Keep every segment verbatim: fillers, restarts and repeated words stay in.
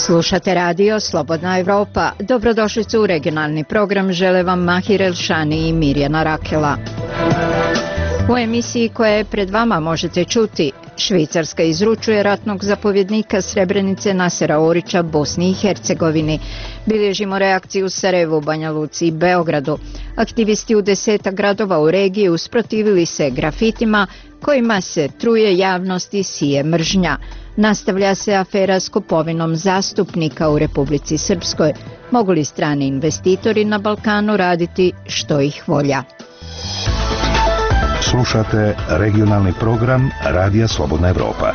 Slušate radio Slobodna Evropa. Dobrodošlicu u regionalni program. Žele vam Mahir Elšani i Mirjana Rakela. U emisiji koja je pred vama možete čuti: Švicarska izručuje ratnog zapovjednika Srebrenice Nasera Orića Bosni i Hercegovini. Bilježimo reakciju u Sarajevu, Banja Luci i Beogradu. Aktivisti u desetak gradova u regiji usprotivili se grafitima kojima se truje javnost i sije mržnja. Nastavlja se afera s kupovinom zastupnika u Republici Srpskoj. Mogu li strani investitori na Balkanu raditi što ih volja? Slušate regionalni program Radija Slobodna Evropa.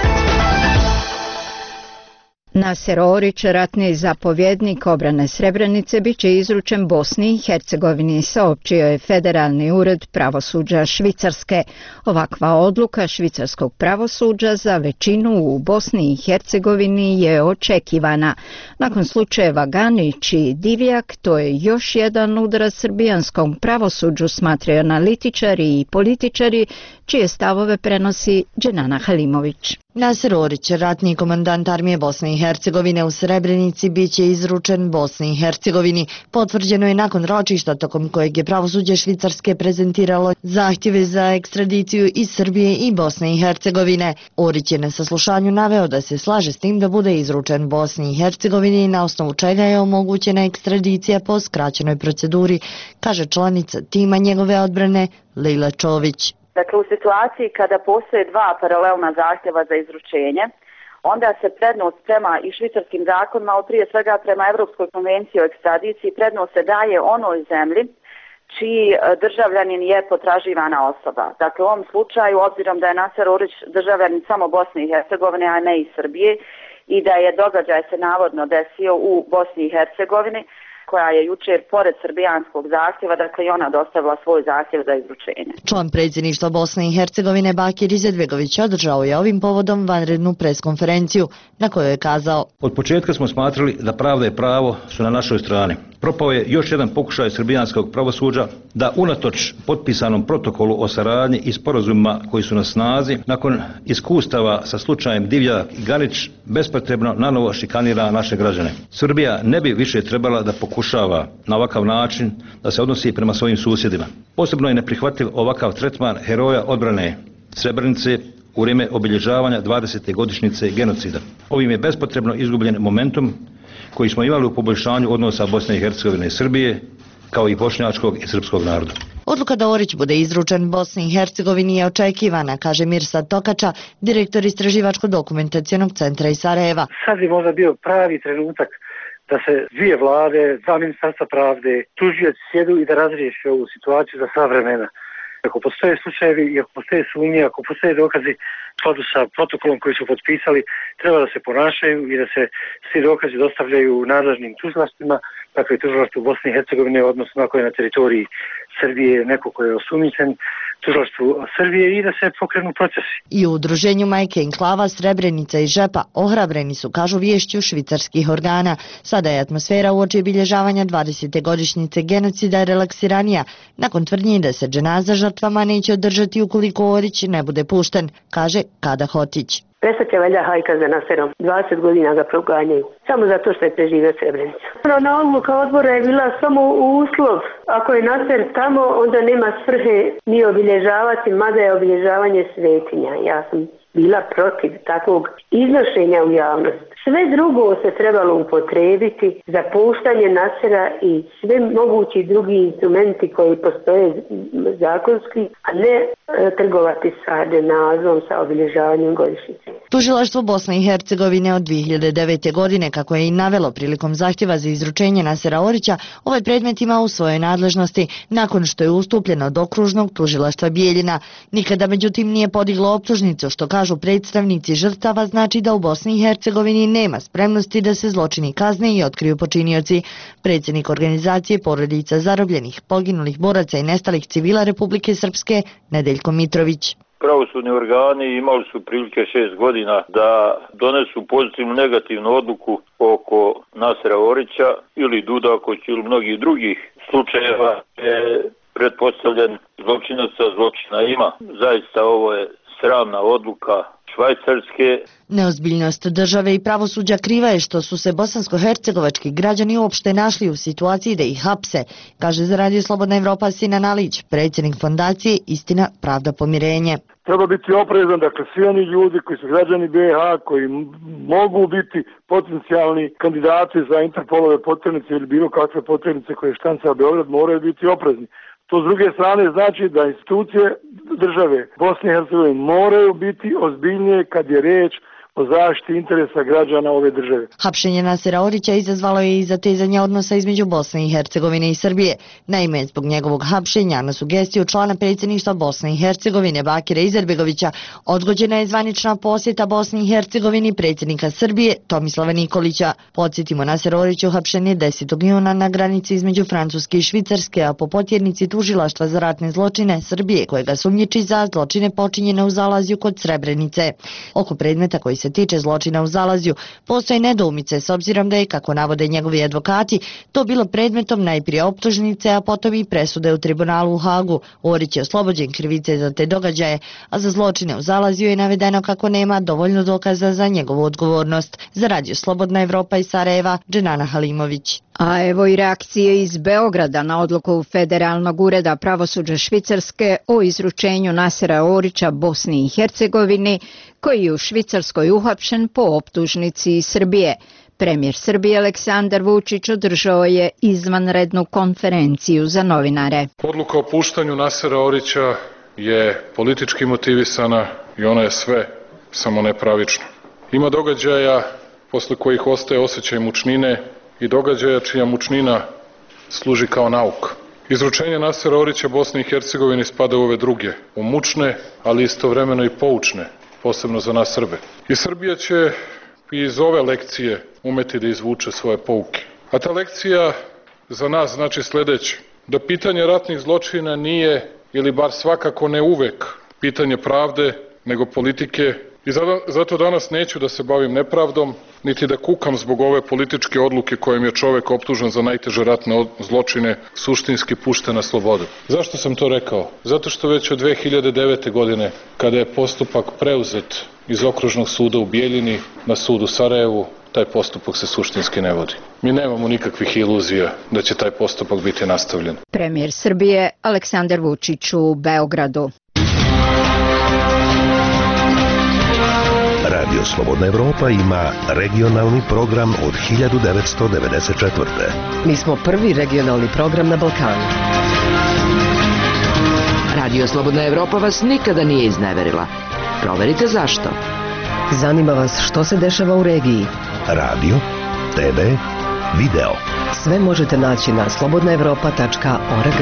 Naser Orić, ratni zapovjednik obrane Srebrenice, bit će izručen Bosni i Hercegovini, saopćio je Federalni ured pravosuđa Švicarske. Ovakva odluka švicarskog pravosuđa za većinu u Bosni i Hercegovini je očekivana. Nakon slučajeva Ganić i Divjak, to je još jedan udarac srbijanskom pravosuđu, smatraju analitičari i političari, čije stavove prenosi Dženana Halimović. Naser Orić, ratni komandant armije Bosne i Hercegovine u Srebrenici, bit će izručen Bosni i Hercegovini. Potvrđeno je nakon ročišta tokom kojeg je pravosuđe Švicarske prezentiralo zahtjeve za ekstradiciju iz Srbije i Bosne i Hercegovine. Orić je na saslušanju naveo da se slaže s tim da bude izručen Bosni i Hercegovini, na osnovu čega je omogućena ekstradicija po skraćenoj proceduri, kaže članica tima njegove odbrane Lila Čović. Dakle, u situaciji kada postoje dva paralelna zahtjeva za izručenje, onda se prednost prema i švicarskim zakonima, ali prije svega prema Europskoj konvenciji o ekstradiciji, prednost se daje onoj zemlji čiji državljanin je potraživana osoba. Dakle, u ovom slučaju, obzirom da je Naser Orić državljanin samo Bosne i Hercegovine, a ne i Srbije, i da je događaj se navodno desio u Bosni i Hercegovini, koja je jučer pored srbijanskog zahtjeva, dakle i ona dostavila svoj zahtjev za izručenje. Član predsjedništva Bosne i Hercegovine Bakir Izetbegović održao je ovim povodom vanrednu preskonferenciju na kojoj je kazao: Od početka smo smatrali da pravda i pravo su na našoj strani. Propao je još jedan pokušaj srbijanskog pravosuđa da unatoč potpisanom protokolu o saradnji i sporazumima koji su na snazi, nakon iskustava sa slučajem Divjak i Ganić, bespotrebno nanovo šikanira naše građane. Srbija ne bi više trebala da pokušava na ovakav način da se odnosi prema svojim susjedima. Posebno je neprihvatljiv ovakav tretman heroja odbrane Srebrenice u vrijeme obilježavanja dvadesete godišnjice genocida. Ovim je bespotrebno izgubljen momentum koji smo imali u poboljšanju odnosa Bosne i Hercegovine i Srbije, kao i bošnjačkog i srpskog naroda. Odluka da Orić bude izručen Bosni i Hercegovini je očekivana, kaže Mirsad Tokača, direktor Istraživačko-dokumentacionog centra iz Sarajeva. Sad je možda bio pravi trenutak da se dvije vlade, dva ministarstva pravde, tužioci sjedu i da razriješe ovu situaciju za sva vremena. Ako postoje slučajevi i ako postoje sumnje, ako postoje dokazi u skladu sa protokolom koji su potpisali, treba da se ponašaju i da se svi dokazi dostavljaju nadležnim tužilaštvima, dakle tužilaštvu Bosne i Hercegovine, odnosno ako je na teritoriji Srbije neko ko je osumnjičen, tužilaštvu Srbije, i da se pokrenu procesi. I u udruženju Majke Enklava Srebrenica i Žepa ohrabreni su, kažu, viješću švicarskih organa. Sada je atmosfera uoči obilježavanja dvadesete godišnjice genocida relaksiranija, nakon tvrdnji da se dženaza žrtvama neće održati ukoliko Orić ne bude pušten, kaže Kada Hotić. Prestat će valjda hajka za Naserom. dvadeset godina ga proganjaju. Samo zato što je preživio Srebrenicu. Na odluka odbora je bila samo uslov. Ako je Naser tamo, onda nema svrhe ni obilježavati, mada je obilježavanje svetinja. Ja sam bila protiv takvog iznošenja u javnost. Sve drugo se trebalo upotrijebiti za puštanje Nasera i sve mogući drugi instrumenti koji postoje zakonski, a ne e, trgovati sa dženazom, sa obilježavanjem godišnjice. Tužilaštvo Bosne i Hercegovine od dvije hiljade devete. godine, kako je i navelo prilikom zahtjeva za izručenje Nasera Orića, ovaj predmet ima u svojoj nadležnosti nakon što je ustupljen od okružnog tužilaštva Bijeljina. Nikada međutim nije podiglo optužnicu, što kažu predstavnici žrtava znači da u Bosni i Hercegovini nema spremnosti da se zločini kazne i otkriju počinioci. Predsjednik organizacije porodica zarobljenih, poginulih boraca i nestalih civila Republike Srpske, Nedeljko Mitrović. Pravosudni organi imali su prilike šest godina da donesu pozitivnu negativnu odluku oko Nasera Orića ili Dudakovića ili mnogih drugih slučajeva je pretpostavljen zločinaca, zločina ima. Zaista ovo je sramna odluka Švajcarske. Neozbiljnost države i pravosuđa kriva je što su se bosansko-hercegovački građani uopšte našli u situaciji da ih hapse, kaže za Radio Slobodna Evropa Sinan Alić, predsjednik fondacije Istina, pravda, pomirenje. Treba biti oprezan, dakle svi oni ljudi koji su građani B i H, koji mogu biti potencijalni kandidati za Interpolove potrebnice ili bilo kakve potrebnice koje štanca Beograd, moraju biti oprezni. To s druge strane znači da institucije države Bosne i Hercegovine moraju biti ozbiljnije kad je riječ o zaštiti interesa građana ove države. Hapšenje Nasera Orića izazvalo je i zatezanje odnosa između Bosne i Hercegovine i Srbije. Naime, zbog njegovog hapšenja na sugestiju člana predsjedništva Bosne i Hercegovine Bakira Izetbegovića odgođena je zvanična posjeta Bosni i Hercegovini predsjednika Srbije Tomislava Nikolića. Podsjetimo, Naser Orić uhapšen je desetog juna na granici između Francuske i Švicarske, a po potjernici tužilaštva za ratne zločine Srbije, kojega sumnjiči za zločine počinjene u Zalazju kod Srebrenice. Oko predmeta koji se tiče zločina u Zalazju, postoje nedoumice s obzirom da je, kako navode njegovi advokati, to bilo predmetom najprije optužnice, a potom i presude u tribunalu u Hagu. Orić je oslobođen krivice za te događaje, a za zločine u Zalazju je navedeno kako nema dovoljno dokaza za njegovu odgovornost. Za Radio Slobodna Evropa iz Sarajeva, Dženana Halimović. A evo i reakcije iz Beograda na odluku Federalnog ureda pravosuđa Švicarske o izručenju Nasera Orića Bosni i Hercegovini, koji je u Švicarskoj uhapšen po optužnici iz Srbije. Premijer Srbije Aleksandar Vučić održao je izvanrednu konferenciju za novinare. Odluka o puštanju Nasera Orića je politički motivisana i ona je sve samo nepravična. Ima događaja posle kojih ostaje osjećaj mučnine i događaja čija mučnina služi kao nauk. Izručenje Nasera Orića Bosni i Hercegovini spada u ove druge, u mučne, ali istovremeno i poučne, posebno za nas Srbe. I Srbija će iz ove lekcije umeti da izvuče svoje pouke. A ta lekcija za nas znači sljedeće, da pitanje ratnih zločina nije, ili bar svakako ne uvek, pitanje pravde, nego politike. I zato danas neću da se bavim nepravdom, niti da kukam zbog ove političke odluke kojom je čovek optužen za najteže ratne zločine suštinski pušten na slobodu. Zašto sam to rekao? Zato što već od dve hiljade devete. godine, kada je postupak preuzet iz Okružnog suda u Bijeljini na sud u Sarajevu, taj postupak se suštinski ne vodi. Mi nemamo nikakvih iluzija da će taj postupak biti nastavljen. Premijer Srbije Aleksandar Vučić u Beogradu. Radio Slobodna Evropa ima regionalni program od hiljadu devetsto devedeset četvrte. Mi smo prvi regionalni program na Balkanu. Radio Slobodna Evropa vas nikada nije izneverila. Proverite zašto. Zanima vas što se dešava u regiji. Radio, te ve, video. Sve možete naći na slobodna evropa tačka org.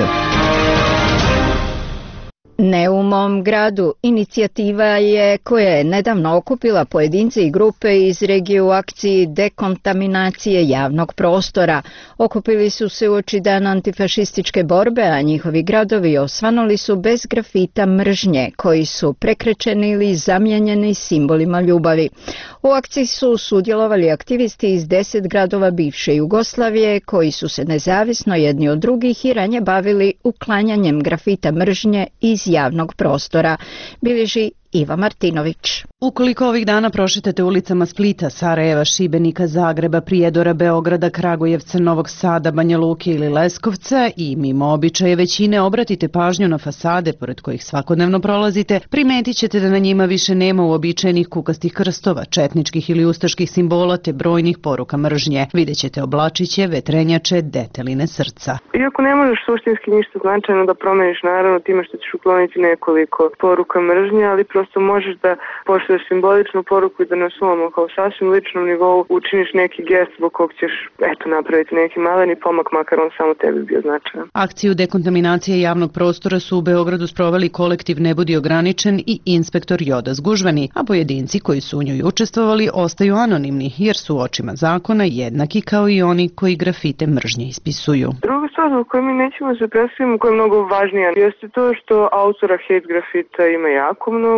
Ne u mom gradu inicijativa je koja je nedavno okupila pojedince i grupe iz regije u akciji dekontaminacije javnog prostora. Okupili su se uoči dana antifašističke borbe, a njihovi gradovi osvanuli su bez grafita mržnje, koji su prekrečeni ili zamijenjeni simbolima ljubavi. U akciji su sudjelovali aktivisti iz deset gradova bivše Jugoslavije, koji su se nezavisno jedni od drugih i ranje bavili uklanjanjem grafita mržnje iz javnog prostora, bilježi Iva Martinović. Ukoliko ovih dana prošetate ulicama Splita, Sarajeva, Šibenika, Zagreba, Prijedora, Beograda, Kragujevca, Novog Sada, Banja Luke ili Leskovca i mimo običaje većine obratite pažnju na fasade pored kojih svakodnevno prolazite, primetit ćete da na njima više nema uobičajenih kukastih krstova, četničkih ili ustaških simbola te brojnih poruka mržnje. Vidjet ćete oblačiće, vetrenjače, deteline srca. Iako ne možeš suštinski ništa značajno da promeniš, naravno time što ćeš ukloniti nekoliko poruka mržnje, ali prosto možeš da pošalješ simboličnu poruku i da na svom kao sasvim ličnom nivou učiniš neki gest zbog kog ćeš eto napraviti neki maleni pomak, makar on samo tebi bio značajan. Akciju dekontaminacije javnog prostora su u Beogradu sproveli kolektiv Ne budi ograničen i inspektor Joda Zgužvani, a pojedinci koji su u njoj učestvovali ostaju anonimni jer su u očima zakona jednaki kao i oni koji grafite mržnje ispisuju. Druga stvar u kojoj mi nećemo se predstaviti, koja je mnogo važnija, jeste to što autora hate grafita ima jako mnogo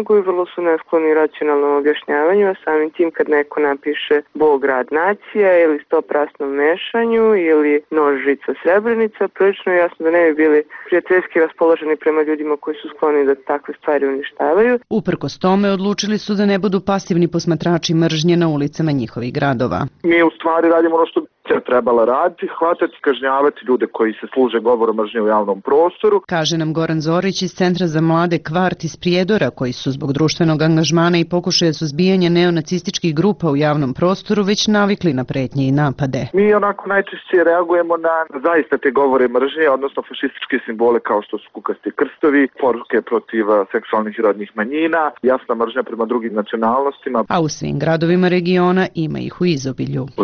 i vrlo su neskloni racionalnom objašnjavanju, a samim tim kad neko napiše Bog, rad, nacija ili Stop rasnom mešanju ili Nož, žica, srebrenica, prilično je jasno da ne bi bili prijateljski raspoloženi prema ljudima koji su skloni da takve stvari uništavaju. Uprkos tome odlučili su da ne budu pasivni posmatrači mržnje na ulicama njihovih gradova. Mi u stvari radimo ono što je trebala raditi, hvatati, kažnjavati ljude koji se služe govorom mržnje u javnom prostoru. Kaže nam Goran Zorić iz Centra za mlade Kvart iz Prijedora, koji su zbog društvenog angažmana i pokušaja suzbijanja neonacističkih grupa u javnom prostoru već navikli na pretnje i napade. Mi onako najčešće reagujemo na zaista te govore mržnje, odnosno fašističke simbole kao što su kukasti krstovi, poruke protiv seksualnih i rodnih manjina, jasna mržnja prema drugim nacionalnostima. A u svim gradovima regiona ima ih u izobilju. U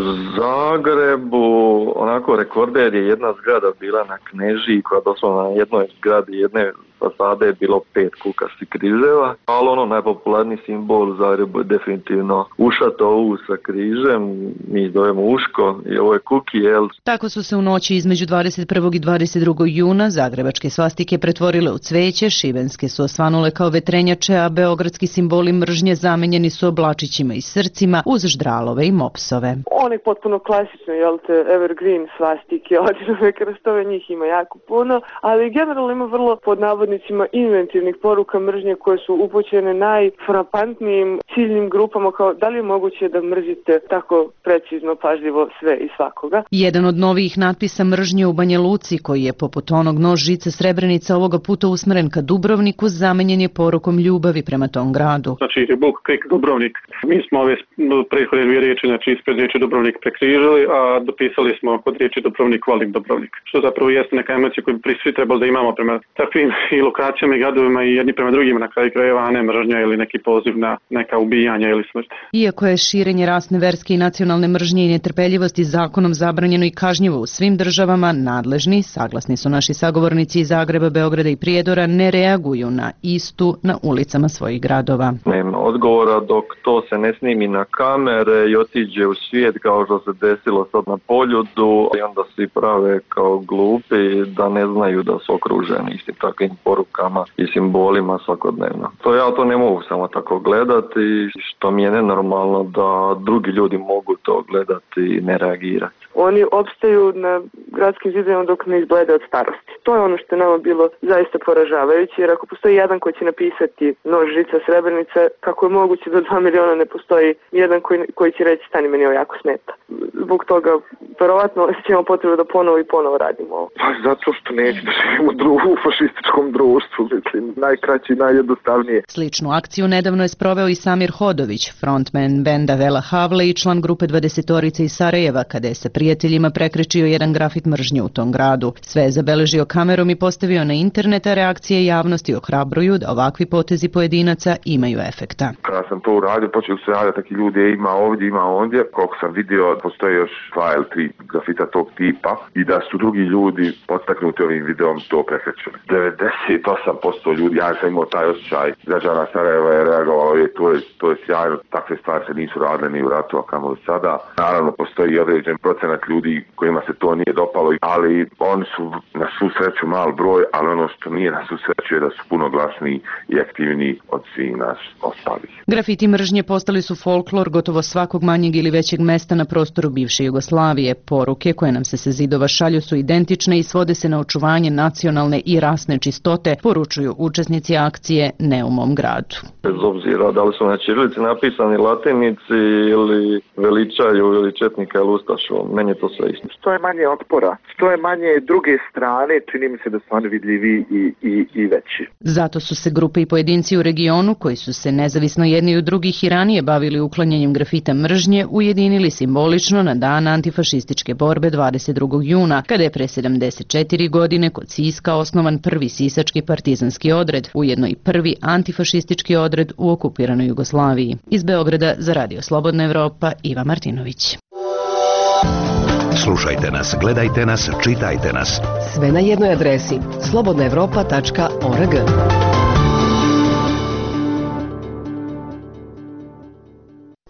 Zagrebu onako rekorder je jedna zgrada bila na Knežiji koja doslovno na jednoj zgradi jedne fasade je bilo pet kukastih križeva, ali ono najpopularniji simbol u Zagrebu je definitivno ušato ovu sa križem, mi zovemo uško i ovo je kuki, jel? Tako su se u noći između dvadeset prvog i dvadeset drugog juna zagrebačke svastike pretvorile u cveće, šibenske su osvanule kao vetrenjače, a beogradski simboli mržnje zamenjeni su oblačićima i srcima uz ždralove i mopsove. One potpuno klasične, jel te, evergreen svastike, odinove krstove, njih ima jako puno, ali generalno ima vrlo pod navodnicima inventivnih poruka mržnje koje su upućene najfrapantnijim ciljnim grupama, kao da li je moguće da mrzite tako precizno, pažljivo sve i svakoga. Jedan od novijih natpisa mržnje u Banja Luci, koji je poput onog Nož, žica, srebrenica ovoga puta usmeren ka Dubrovniku, zamenjen je porukom ljubavi prema tom gradu. Znači, Bog, krik, Dubrovnik. Mi smo ove prethodne dvije riječi, znači ispred riječi Dubrovnik prekrižili, a dopisali smo kod riječi Dubrovnik, volim Dubrovnik. Što zapravo jeste neka emocija koju bi svi trebali da imamo prema takvim i lokacijama i gradovima i jedni prema drugima na kraju krajeva, a ne mržnja ili neki poziv na neka ubijanja ili smrt. Iako je širenje rasne, verske i nacionalne mržnje i netrpeljivosti zakonom zabranjeno i kažnjivo u svim državama, nadležni, saglasni su naši sagovornici iz Zagreba, Beograda i Prijedora, ne reaguju na istu na ulicama svojih gradova. Nema odgovora dok to se ne snimi na kamere i otiđe u svijet kao što se desilo sad na Poljudu i onda svi prave kao glupi da ne znaju da su okruženi istim takvim porukama i simbolima svakodnevno. To ja to ne mogu samo tako gledati, što mi je nenormalno da drugi ljudi mogu to gledati i ne reagirati. Oni opstaju na gradskim zidovima dok ne izblede od starosti. To je ono što je nama bilo zaista poražavajuće, jer ako postoji jedan koji će napisati Nož, žica, srebrenica, kako je moguće da dva miliona ne postoji jedan koji, koji će reći stani, meni ovo jako smeta. Zbog toga verovatno ćemo potrebu da ponovo i ponovo radimo ovo. Pa zato što neće da živimo u fašističkom društvu, mislim, najkraće i najjednostavnije. Sličnu akciju nedavno je sproveo i Samir Hodović, frontman benda Vela Havle i član grupe dvadesetorice iz Sarajeva, kada je se prijateljima prekrečio jedan grafit mržnje u tom gradu. Sve je zabeležio kamerom i postavio na internet, a reakcije javnosti ohrabruju da ovakvi potezi pojedinaca imaju efekta. Kada sam to uradio, počeo se raditi taki ljudi, ima ovdje, ima ondje. Koliko sam vidio, postoje još dva ili tri grafita tog tipa i da su drugi ljudi potaknuti ovim videom to prekrećili. devedeset osam posto ljudi, ja sam imao taj osjećaj, građana Sarajeva je reagovalo, je, to, je, to je sjajno, takve stvari se nisu radile ni u ratu, a kamo sada. Naravno, postoji određen procenat ljudi kojima se to nije dopalo, ali oni su na svu sreću mal broj, ali ono što nije na svu sreću je da su puno glasniji i aktivniji od svih nas ostalih. Grafiti mržnje postali su folklor gotovo svakog manjeg ili većeg mesta na prostoru bivše Jugoslavije. Poruke koje nam se sa zidova šalju su identične i svode se na očuvanje nacionalne i rasne čistote, poručuju učesnici akcije Ne u mom gradu. Bez obzira da li su na ćirilici napisani latinici ili veličaju ili četnika ili ustašu, meni je to sve isto. Što je manje otpora, što je manje druge strane, čini mi se da su oni vidljivi i, i, i veći. Zato su se grupe i pojedinci u regionu, koji su se nezavisno jedni od drugih i ranije bavili uklanjanjem grafita mržnje, ujedinili simbolično na dan antifašističke borbe dvadeset drugog juna, kada je pre sedamdeset četiri godine kod Siska osnovan prvi sisački partizanski odred, ujedno i prvi antifašistički odred u okupiranoj Jugoslaviji. Iz Beograda za Radio Slobodna Evropa, Iva Martinović. Slušajte nas, gledajte nas, čitajte nas. Sve na jednoj adresi slobodna evropa tačka org.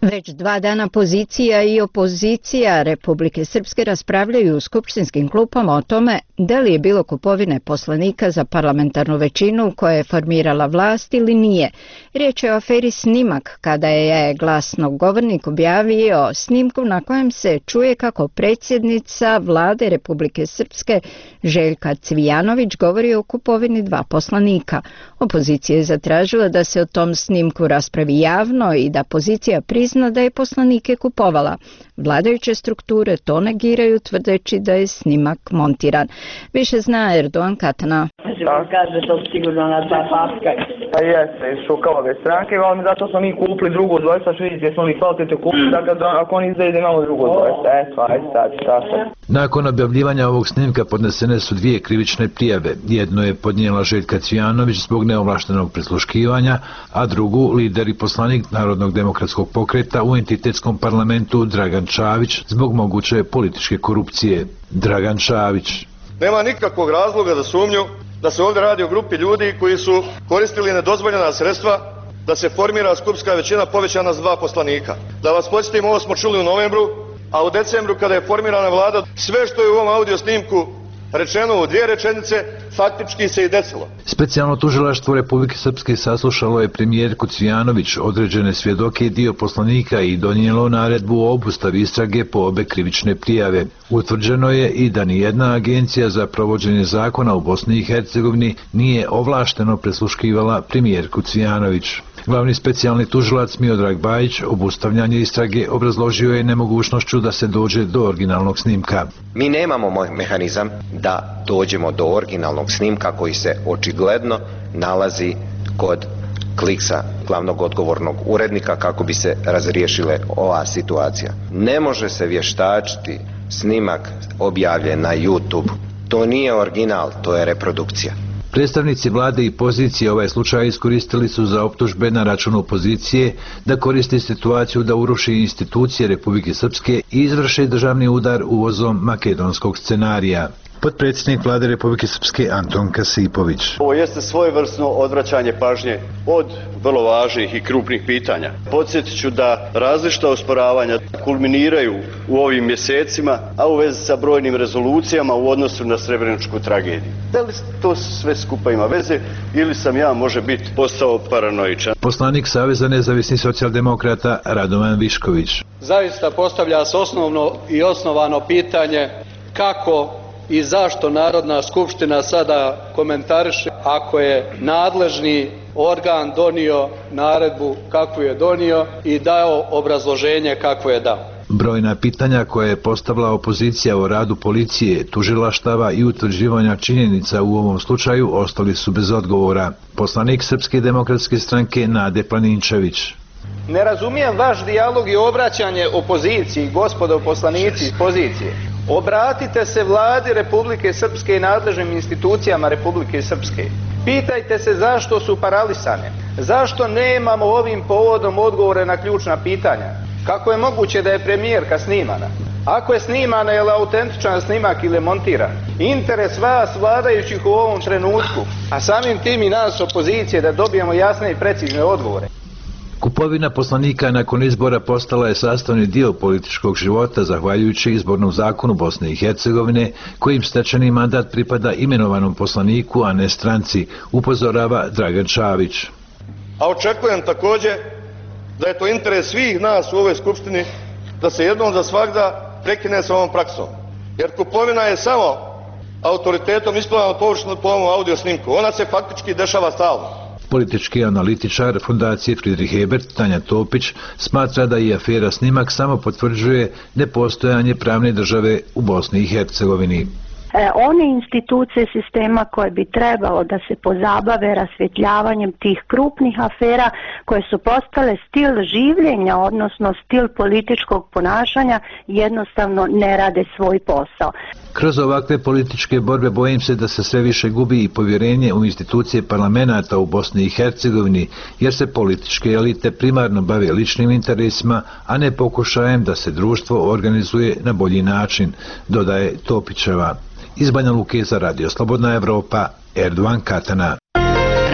Već dva dana pozicija i opozicija Republike Srpske raspravljaju u skupštinskim klupama o tome da li je bilo kupovine poslanika za parlamentarnu većinu koja je formirala vlast ili nije. Riječ je o aferi Snimak, kada je glasnogovornik objavio snimku na kojem se čuje kako predsjednica vlade Republike Srpske Željka Cvijanović govori o kupovini dva poslanika. Opozicija je zatražila da se o tom snimku raspravi javno i da pozicija prizna da je poslanike kupovala. Vladajuće strukture to negiraju tvrdeći da je snimak montiran. Više zna Erdogan Katana. Kaže to sigurno na dva papka. Pa jeste, iz Šukalove stranke, ali zato smo mi kupili drugo dvojstva, što vidite, smo li kvalitetno kupili, da kad, ako oni izgleda imamo drugo dvojstva. Eto, ajde sad, šta sad. Nakon objavljivanja ovog snimka podnesene su dvije krivične prijave. Jedno je podnijela Željka Cvijanović zbog neovlaštenog prisluškivanja, a drugu lider i poslanik Narodnog demokratskog pokreta u entitetskom parlamentu Dragan Čavić zbog moguće političke korupcije. Dragan Čavić. Nema nikakvog razloga za sumnju da se ovdje radi o grupi ljudi koji su koristili nedozvoljena sredstva da se formira skupštinska većina povećana za dva poslanika. Da vas podsjetim, ovo smo čuli u novembru, a u decembru kada je formirana vlada, sve što je u ovom audio snimku rečeno u dvije rečenice, faktički se i desilo. Specijalno tužilaštvo Republike Srpske saslušalo je premijerku Cvijanović, određene svjedoke i dio poslanika i donijelo naredbu o obustavi istrage po obe krivične prijave. Utvrđeno je i da nijedna agencija za provođenje zakona u Bosni i Hercegovini nije ovlašteno presluškivala premijerku Cvijanović. Glavni specijalni tužilac Miodrag Bajić obustavljanje istrage obrazložio je nemogućnošću da se dođe do originalnog snimka. Mi nemamo mehanizam da dođemo do originalnog snimka koji se očigledno nalazi kod Kliksa, glavnog odgovornog urednika, kako bi se razriješile ova situacija. Ne može se vještačiti snimak objavljen na YouTube. To nije original, to je reprodukcija. Predstavnici vlade i pozicije ovaj slučaj iskoristili su za optužbe na račun opozicije da koristi situaciju da uruši institucije Republike Srpske i izvrši državni udar uvozom makedonskog scenarija. Potpredsjednik vlade Republike Srpske Anton Kasipović. Ovo jeste svojevrsno odvraćanje pažnje od vrlo važnih i krupnih pitanja. Podsjetit ću da različita osporavanja kulminiraju u ovim mjesecima, a u vezi sa brojnim rezolucijama u odnosu na srebreničku tragediju. Da li to sve skupa ima veze ili sam ja, može biti, postao paranoičan? Poslanik Saveza nezavisnih socijaldemokrata Radovan Višković. Zaista postavlja se osnovno i osnovano pitanje kako i zašto Narodna skupština sada komentariše ako je nadležni organ donio naredbu kakvu je donio i dao obrazloženje kakvo je dao. Brojna pitanja koje je postavila opozicija o radu policije, tužilaštava i utvrđivanja činjenica u ovom slučaju ostali su bez odgovora. Poslanik Srpske demokratske stranke Nade Planinčević. Ne razumijem vaš dijalog i obraćanje opoziciji, gospodo poslanici iz pozicije. Obratite se vladi Republike Srpske i nadležnim institucijama Republike Srpske. Pitajte se zašto su paralisane, zašto nemamo ovim povodom odgovore na ključna pitanja. Kako je moguće da je premijerka snimana? Ako je snimana, je li autentičan snimak ili je montiran? Interes vas vladajućih u ovom trenutku, a samim tim i nas opozicije, da dobijemo jasne i precizne odgovore. Kupovina poslanika nakon izbora postala je sastavni dio političkog života zahvaljujući izbornom zakonu Bosne i Hercegovine, kojim stečeni mandat pripada imenovanom poslaniku, a ne stranci, upozorava Dragan Čavić. A očekujem također da je to interes svih nas u ovoj skupštini da se jednom za svagda prekine sa ovom praksom. Jer kupovina je samo autoritetom ispravljena površno po ovom audio snimku. Ona se faktički dešava stalno. Politički analitičar Fundacije Friedrich Ebert Tanja Topić smatra da i afera Snimak samo potvrđuje nepostojanje pravne države u Bosni i Hercegovini. One institucije sistema koje bi trebalo da se pozabave rasvjetljavanjem tih krupnih afera koje su postale stil življenja, odnosno stil političkog ponašanja, jednostavno ne rade svoj posao. Kroz ovakve političke borbe bojim se da se sve više gubi i povjerenje u institucije parlamenta u Bosni i Hercegovini, jer se političke elite primarno bave ličnim interesima, a ne pokušajem da se društvo organizuje na bolji način, dodaje Topićeva. Iz Banja Luke za Radio Slobodna Evropa, Erdogan Katana.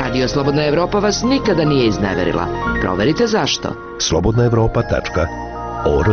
Radio Slobodna Evropa vas nikada nije izneverila. Proverite zašto. slobodna evropa tačka org.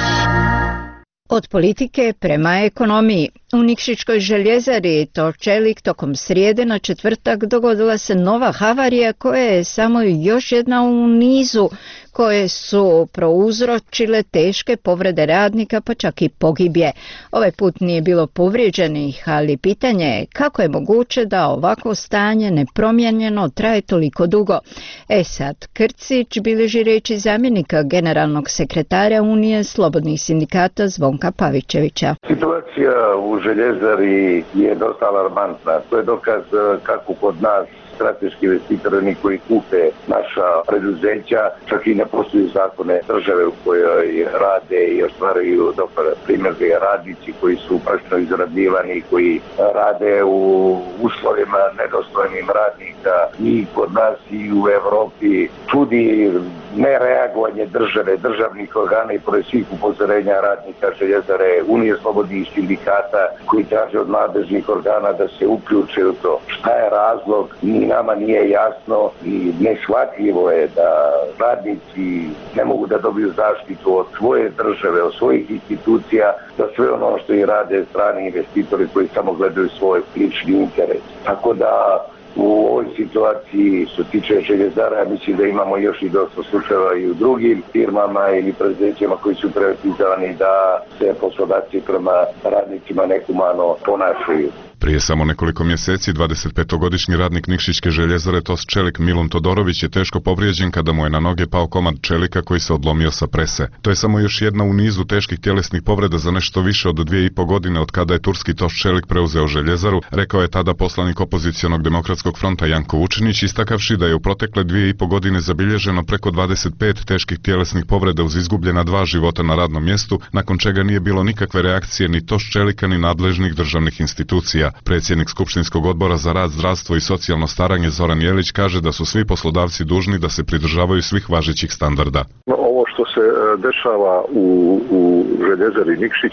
Od politike prema ekonomiji. U Nikšićkoj željezari to čelik tokom srijede na četvrtak dogodila se nova havarija koja je samo još jedna u nizu koje su prouzročile teške povrede radnika pa čak i pogibje. Ovaj put nije bilo povrijeđenih, ali pitanje je kako je moguće da ovako stanje nepromijenjeno traje toliko dugo. Esad Krcić bilježi reči zamjenika generalnog sekretara Unije slobodnih sindikata Zvonka Pavićevića. Situacija u željezari je dosta alarmantna. To je dokaz kako kod nas strateški investitori koji kupe naša preduzeća, čak i ne poštuju zakone države u kojoj rade i ostvaruju dobar primjer radnici koji su prašno izrabljivani, koji rade u uslovima nedostojnim radnika i kod nas i u Evropi. Čudi nereagovanje države, državnih organa i pored svih upozorenja radnika željezare, Unije slobodnih sindikata koji traže od nadležnih organa da se uključe u to. Šta je razlog? Ni nama nije jasno i neshvatljivo je da radnici ne mogu da dobiju zaštitu od svoje države, od svojih institucija, da sve ono što i rade strani investitori koji samo gledaju svoj lični interes. Tako da u ovoj situaciji što tiče željezara, mislim da imamo još i dosta slučajeva i u drugim firmama ili preduzećima koji su privatizovani da se poslodavci prema radnicima nehumano ponašaju. Prije samo nekoliko mjeseci dvadesetpetogodišnji radnik Nikšićke željezare Tos čelik Milun Todorović je teško povrijeđen kada mu je na noge pao komad čelika koji se odlomio sa prese. To je samo još jedna u nizu teških tjelesnih povreda za nešto više od dvije i po godine od kada je turski Tos čelik preuzeo željezaru, rekao je tada poslanik opozicionog demokratskog fronta Janko Vučinić, istakavši da je u protekle dvije i po godine zabilježeno preko dvadeset pet teških tjelesnih povreda uz izgubljena dva života na radnom mjestu, nakon čega nije bilo nikakve reakcije ni Tos čelika ni nadležnih državnih institucija. Predsjednik Skupštinskog odbora za rad, zdravstvo i socijalno staranje Zoran Jelić kaže da su svi poslodavci dužni da se pridržavaju svih važećih standarda. Ovo što se dešava u, u željezari Nikšić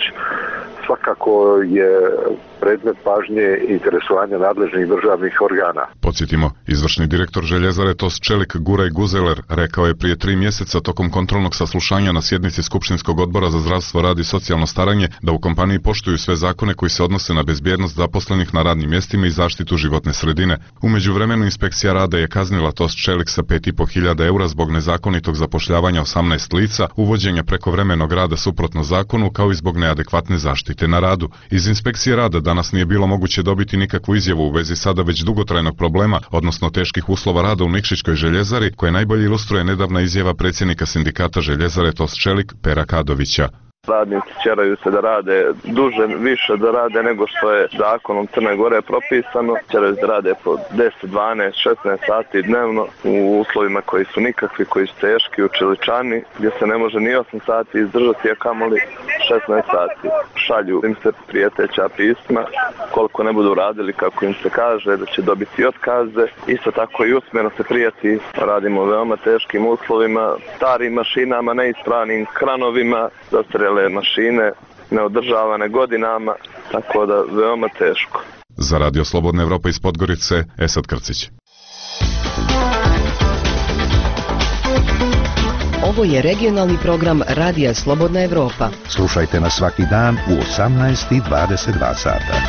svakako je predmet pažnje i interesovanja nadležnih državnih organa. Podsjetimo, izvršni direktor željezare Tos čelik Guraj Guzeler rekao je prije tri mjeseca tokom kontrolnog saslušanja na sjednici Skupštinskog odbora za zdravstvo, rad i socijalno staranje da u kompaniji poštuju sve zakone koji se odnose na bezbjednost zaposlenih na radnim mjestima i zaštitu životne sredine. U međuvremenu inspekcija rada je kaznila Tos čelik sa pet i po hiljada eura zbog nezakonitog zapošljavanja osamnaest lica, uvođenja prekovremenog rada suprotno zakonu kao i zbog neadekvatne zaštite na radu. Iz inspekcije rada danas nije bilo moguće dobiti nikakvu izjavu u vezi sada već dugotrajnog problema, odnosno teških uslova rada u Nikšićkoj željezari, koje najbolje ilustruje nedavna izjava predsjednika sindikata željezare Tos čelik Pera Kadovića. Radnici ćeraju se da rade duže, više da rade nego što je zakonom Crne Gore propisano. Ćeraju se da rade po deset, dvanaest, šesnaest sati dnevno u uslovima koji su nikakvi, koji su teški, u čeličani, gdje se ne može ni osam sati izdržati, a kamoli šesnaest sati. Šalju im se prijeteća pisma, koliko ne budu radili kako im se kaže, da će dobiti otkaze. Isto tako i usmeno se prijeti, radimo u veoma teškim uslovima, starim mašinama, neispravnim kranovima, zastarjele mašine, neodržavane godinama, tako da veoma teško. Za Radio Slobodna Evropa iz Podgorice, Esad Krcić. Ovo je regionalni program Radija Slobodna Evropa. Slušajte nas svaki dan u osamnaest i dvadeset dva sata.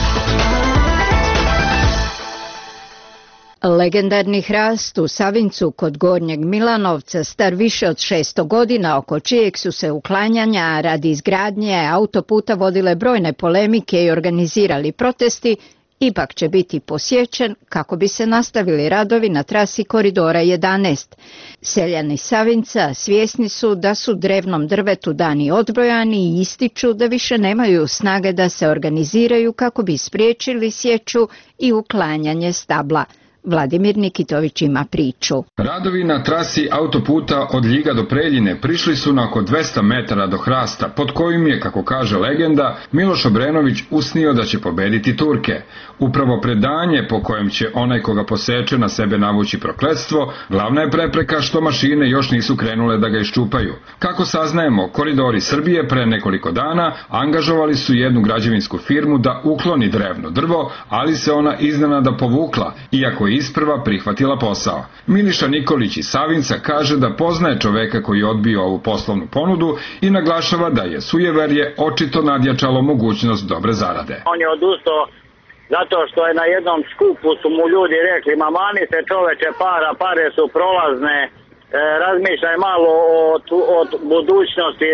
Legendarni hrast u Savincu kod Gornjeg Milanovca, star više od šesto godina, oko čijeg su se uklanjanja radi izgradnje autoputa vodile brojne polemike i organizirali protesti, ipak će biti posjećen kako bi se nastavili radovi na trasi koridora jedanaest. Seljani Savinca svjesni su da su drevnom drvetu dani odbrojani i ističu da više nemaju snage da se organiziraju kako bi spriječili sječu i uklanjanje stabla. Vladimir Nikitović ima priču. Radovi na trasi autoputa od Ljiga do Preljine prišli su na oko dvesta metara do hrasta, pod kojim je, kako kaže legenda, Miloš Obrenović usnio da će pobediti Turke. Upravo predanje po kojem će onaj koga poseče na sebe navući prokletstvo, glavna je prepreka što mašine još nisu krenule da ga iščupaju. Kako saznajemo, Koridori Srbije pre nekoliko dana angažovali su jednu građevinsku firmu da ukloni drevno drvo, ali se ona iznenada povukla, iako je isprva prihvatila posao. Miliša Nikolić iz Savinca kaže da poznaje čoveka koji je odbio ovu poslovnu ponudu i naglašava da je sujeverje očito nadjačalo mogućnost dobre zarade. On je odustao zato što je na jednom skupu su mu ljudi rekli, ma mani se čoveče para, pare su prolazne, e, razmišljaj malo o, o budućnosti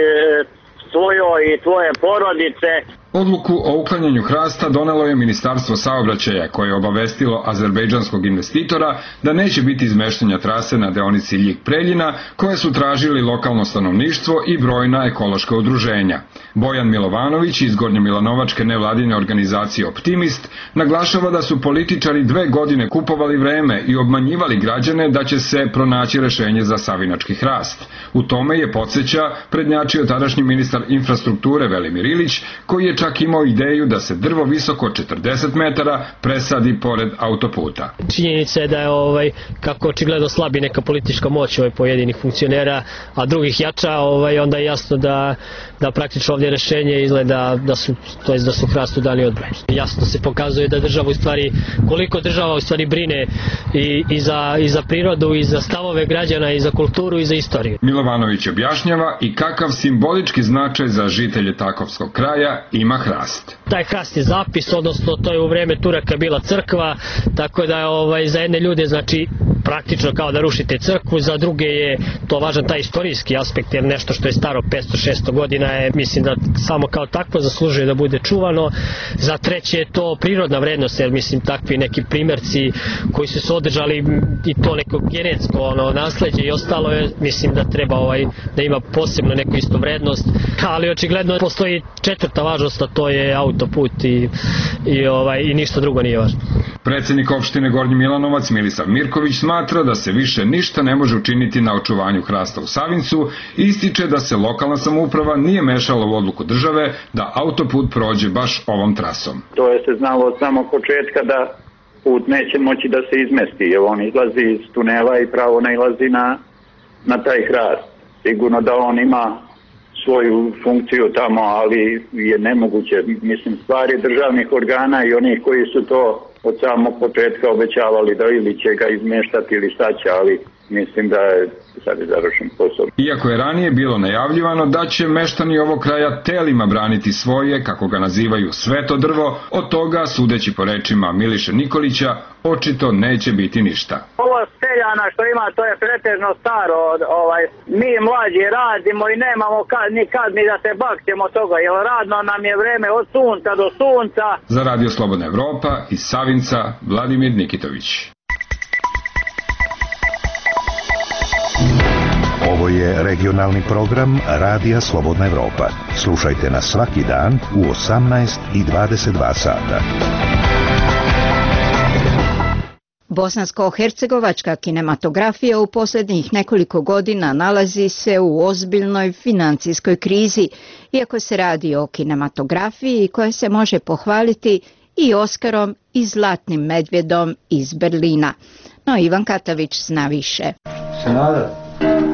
svojoj i tvoje porodice. Odluku o uklanjanju hrasta donelo je Ministarstvo saobraćaja koje je obavestilo azerbejdžanskog investitora da neće biti izmeštanja trase na deonici Ljig-Preljina koje su tražili lokalno stanovništvo i brojna ekološka udruženja. Bojan Milovanović iz Gornjemilanovačke nevladine organizacije Optimist naglašava da su političari dve godine kupovali vreme i obmanjivali građane da će se pronaći rešenje za savinački hrast. U tome je, podsjeća, prednjačio tadašnji ministar infrastrukture Velimir Ilić, koji je čak imao ideju da se drvo visoko četrdeset metara presadi pored autoputa. Činjenica je da je ovaj, kako očigledno slabi neka politička moć ovaj, pojedinih funkcionera, a drugih jača, ovaj, onda je jasno da, da praktično ovdje rešenje izgleda da su, to jest da su hrastu dali odbroj. Jasno se pokazuje da država u stvari, koliko država u stvari brine i, i, za, i za prirodu, i za stavove građana, i za kulturu, i za istoriju. Milovanović objašnjava i kakav simbolički značaj za žitelje Takovskog kraja ima hrast. Taj hrast je zapis, odnosno to je u vreme Turaka bila crkva, tako da je ovaj, za jedne ljude znači praktično kao da rušite crkvu, za druge je to važan taj istorijski aspekt, jer nešto što je staro petsto šesto godina je, mislim da samo kao takvo zaslužuje da bude čuvano. Za treće je to prirodna vrednost, jer mislim takvi neki primjerci koji su se održali i to neko genetsko ono, nasleđe i ostalo je, mislim da treba ovaj, da ima posebno neku istu vrednost, ali očigledno postoji četvrta važnost, a to je autoput i, i, ovaj, i ništa drugo nije važno. Predsjednik opštine Gornji Milanovac Milisav Mirković smatra da se više ništa ne može učiniti na očuvanju hrasta u Savincu i ističe da se lokalna samouprava nije mešala u odluku države da autoput prođe baš ovom trasom. To je se znalo od samog početka da put neće moći da se izmesti, jer on izlazi iz tunela i pravo nailazi na, na taj hrast. Sigurno da on ima svoju funkciju tamo, ali je nemoguće. Mislim, stvari državnih organa i onih koji su to od samog početka obećavali da ili će ga izmeštati ili šta će, ali mislim da je sad je završen posao. Iako je ranije bilo najavljivano da će meštani ovog kraja telima braniti svoje, kako ga nazivaju, sveto drvo, od toga, sudeći po rečima Miliše Nikolića, očito neće biti ništa. Ovo seljana što ima, to je pretežno staro, ovaj, mi mlađi radimo i nemamo kad, nikad ni da se bakćemo toga, jer radno nam je vreme od sunca do sunca. Za Radio Slobodna Evropa iz Savinca, Vladimir Nikitović. Ovo je regionalni program Radija Slobodna Evropa. Slušajte nas svaki dan u osamnaest i dvadeset dva sata. Bosansko-hercegovačka kinematografija u posljednjih nekoliko godina nalazi se u ozbiljnoj financijskoj krizi, iako se radi o kinematografiji koja se može pohvaliti i Oskarom i Zlatnim medvjedom iz Berlina. No Ivan Katavić zna više. Senada.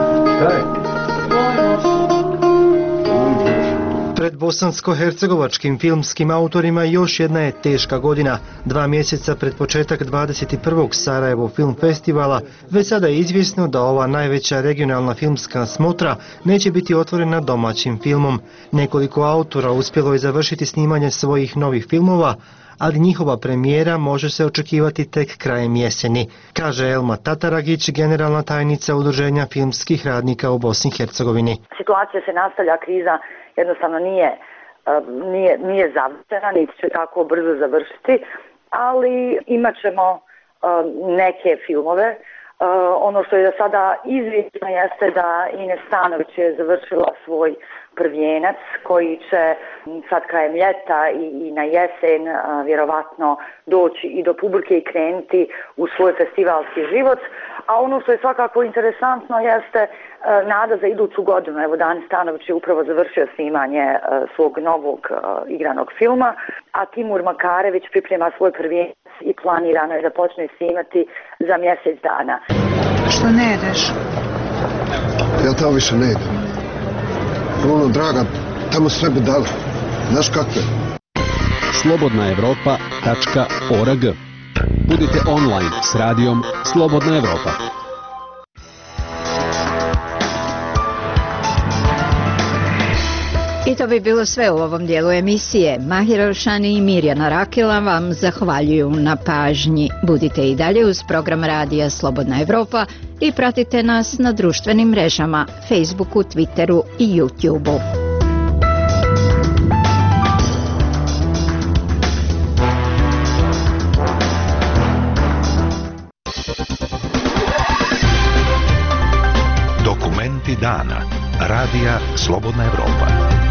Pred bosansko-hercegovačkim filmskim autorima još jedna je teška godina. Dva mjeseca pred početak dvadeset prvog Sarajevo film festivala već sada je izvjesno da ova najveća regionalna filmska smotra neće biti otvorena domaćim filmom. Nekoliko autora uspjelo je završiti snimanje svojih novih filmova, ali njihova premijera može se očekivati tek krajem jeseni, kaže Elma Tataragić, generalna tajnica Udruženja filmskih radnika u Bosni i Hercegovini. Situacija se nastavlja, kriza jednostavno nije, nije, nije završena, niti će tako brzo završiti, ali imat ćemo neke filmove. Ono što je do sada izvjesno jeste da Ines Stanović je završila svoj prvijenac koji će sad krajem ljeta i, i na jesen a, vjerovatno doći i do publike i krenuti u svoj festivalski život. A ono što je svakako interesantno jeste a, nada za iduću godinu. Evo Danis Stanović je upravo završio snimanje a, svog novog a, igranog filma, a Timur Makarević priprema svoj prvijenac i planirano je da počne snimati za mjesec dana. Što ne jedeš? Ja tamo više ne idem. Ono, draga, tamo sve budale. Znaš kakve? slobodna evropa tačka org. Budite online s radijom Slobodna Evropa. I to bi bilo sve u ovom dijelu emisije. Mahir Elšani i Mirjana Rakela vam zahvaljuju na pažnji. Budite i dalje uz program radija Slobodna Evropa i pratite nas na društvenim mrežama, Facebooku, Twitteru i YouTubeu. Dokumenti dana. Radija Slobodna Evropa.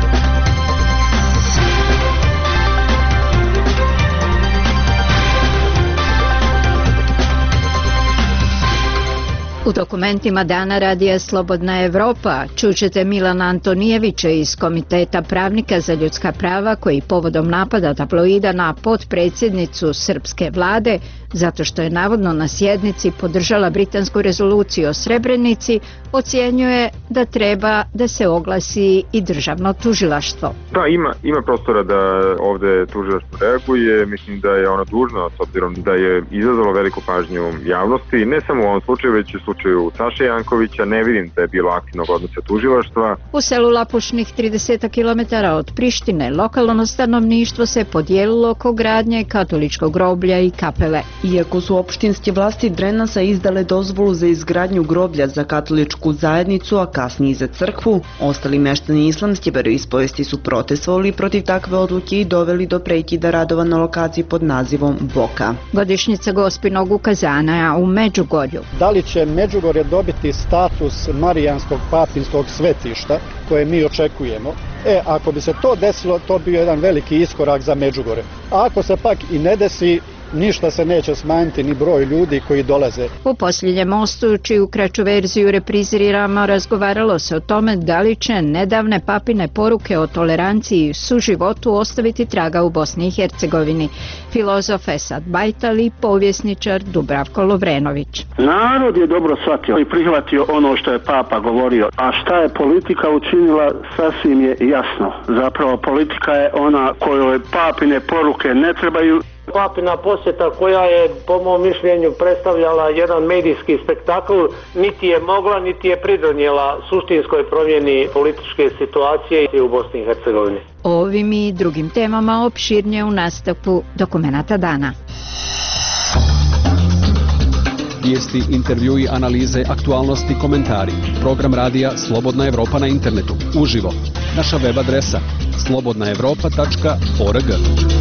U dokumentima dana radija Slobodna Evropa čućete Milana Antonijevića iz Komiteta pravnika za ljudska prava koji povodom napada tabloida na potpredsjednicu srpske vlade zato što je navodno na sjednici podržala britansku rezoluciju o Srebrenici, ocjenjuje da treba da se oglasi i državno tužilaštvo. Da, ima, ima prostora da ovde tužilaštvo reaguje, mislim da je ono dužno s obzirom da je izazvalo veliku pažnju javnosti, ne samo u ovom slučaju, već u slučaju Saše Jankovića, ne vidim da je bilo aktivnog odnosa tužilaštva. U selu Lapušnih trideset kilometara od Prištine lokalno stanovništvo se podijelilo oko gradnje katoličkog groblja i kapele. Iako su opštinske vlasti Drenasa izdale dozvolu za izgradnju groblja za katoličku zajednicu, a kasnije za crkvu, ostali meštani islamske veroispovesti su protestovali protiv takve odluke i doveli do prekida radova na lokaciji pod nazivom Boka. Godišnjica Gospinog ukazana u Međugorju. Da li će Međugorje dobiti status marijanskog papinskog svetišta koje mi očekujemo? E, ako bi se to desilo, to bi bio jedan veliki iskorak za Međugorje. A ako se pak i ne desi, ništa se neće smanjiti ni broj ljudi koji dolaze. U posljednjem mostu, čiju kraću verziju repriziramo, razgovaralo se o tome da li će nedavne papine poruke o toleranciji i suživotu ostaviti traga u Bosni i Hercegovini. Filozof Esad Bajtal i povjesničar Dubravko Lovrenović. Narod je dobro shvatio i prihvatio ono što je Papa govorio, a šta je politika učinila sasvim je jasno. Zapravo politika je ona kojoj papine poruke ne trebaju. Papina posjeta koja je po mom mišljenju predstavljala jedan medijski spektakl, niti je mogla, niti je pridonijela suštinskoj promjeni političke situacije u Bosni i Hercegovini. O ovim i drugim temama opširnije u nastavku dokumenata dana. Vijesti, intervjui, analize, aktualnosti, komentari. Program radija Slobodna Evropa na internetu. Uživo. Naša web adresa slobodna evropa tačka org.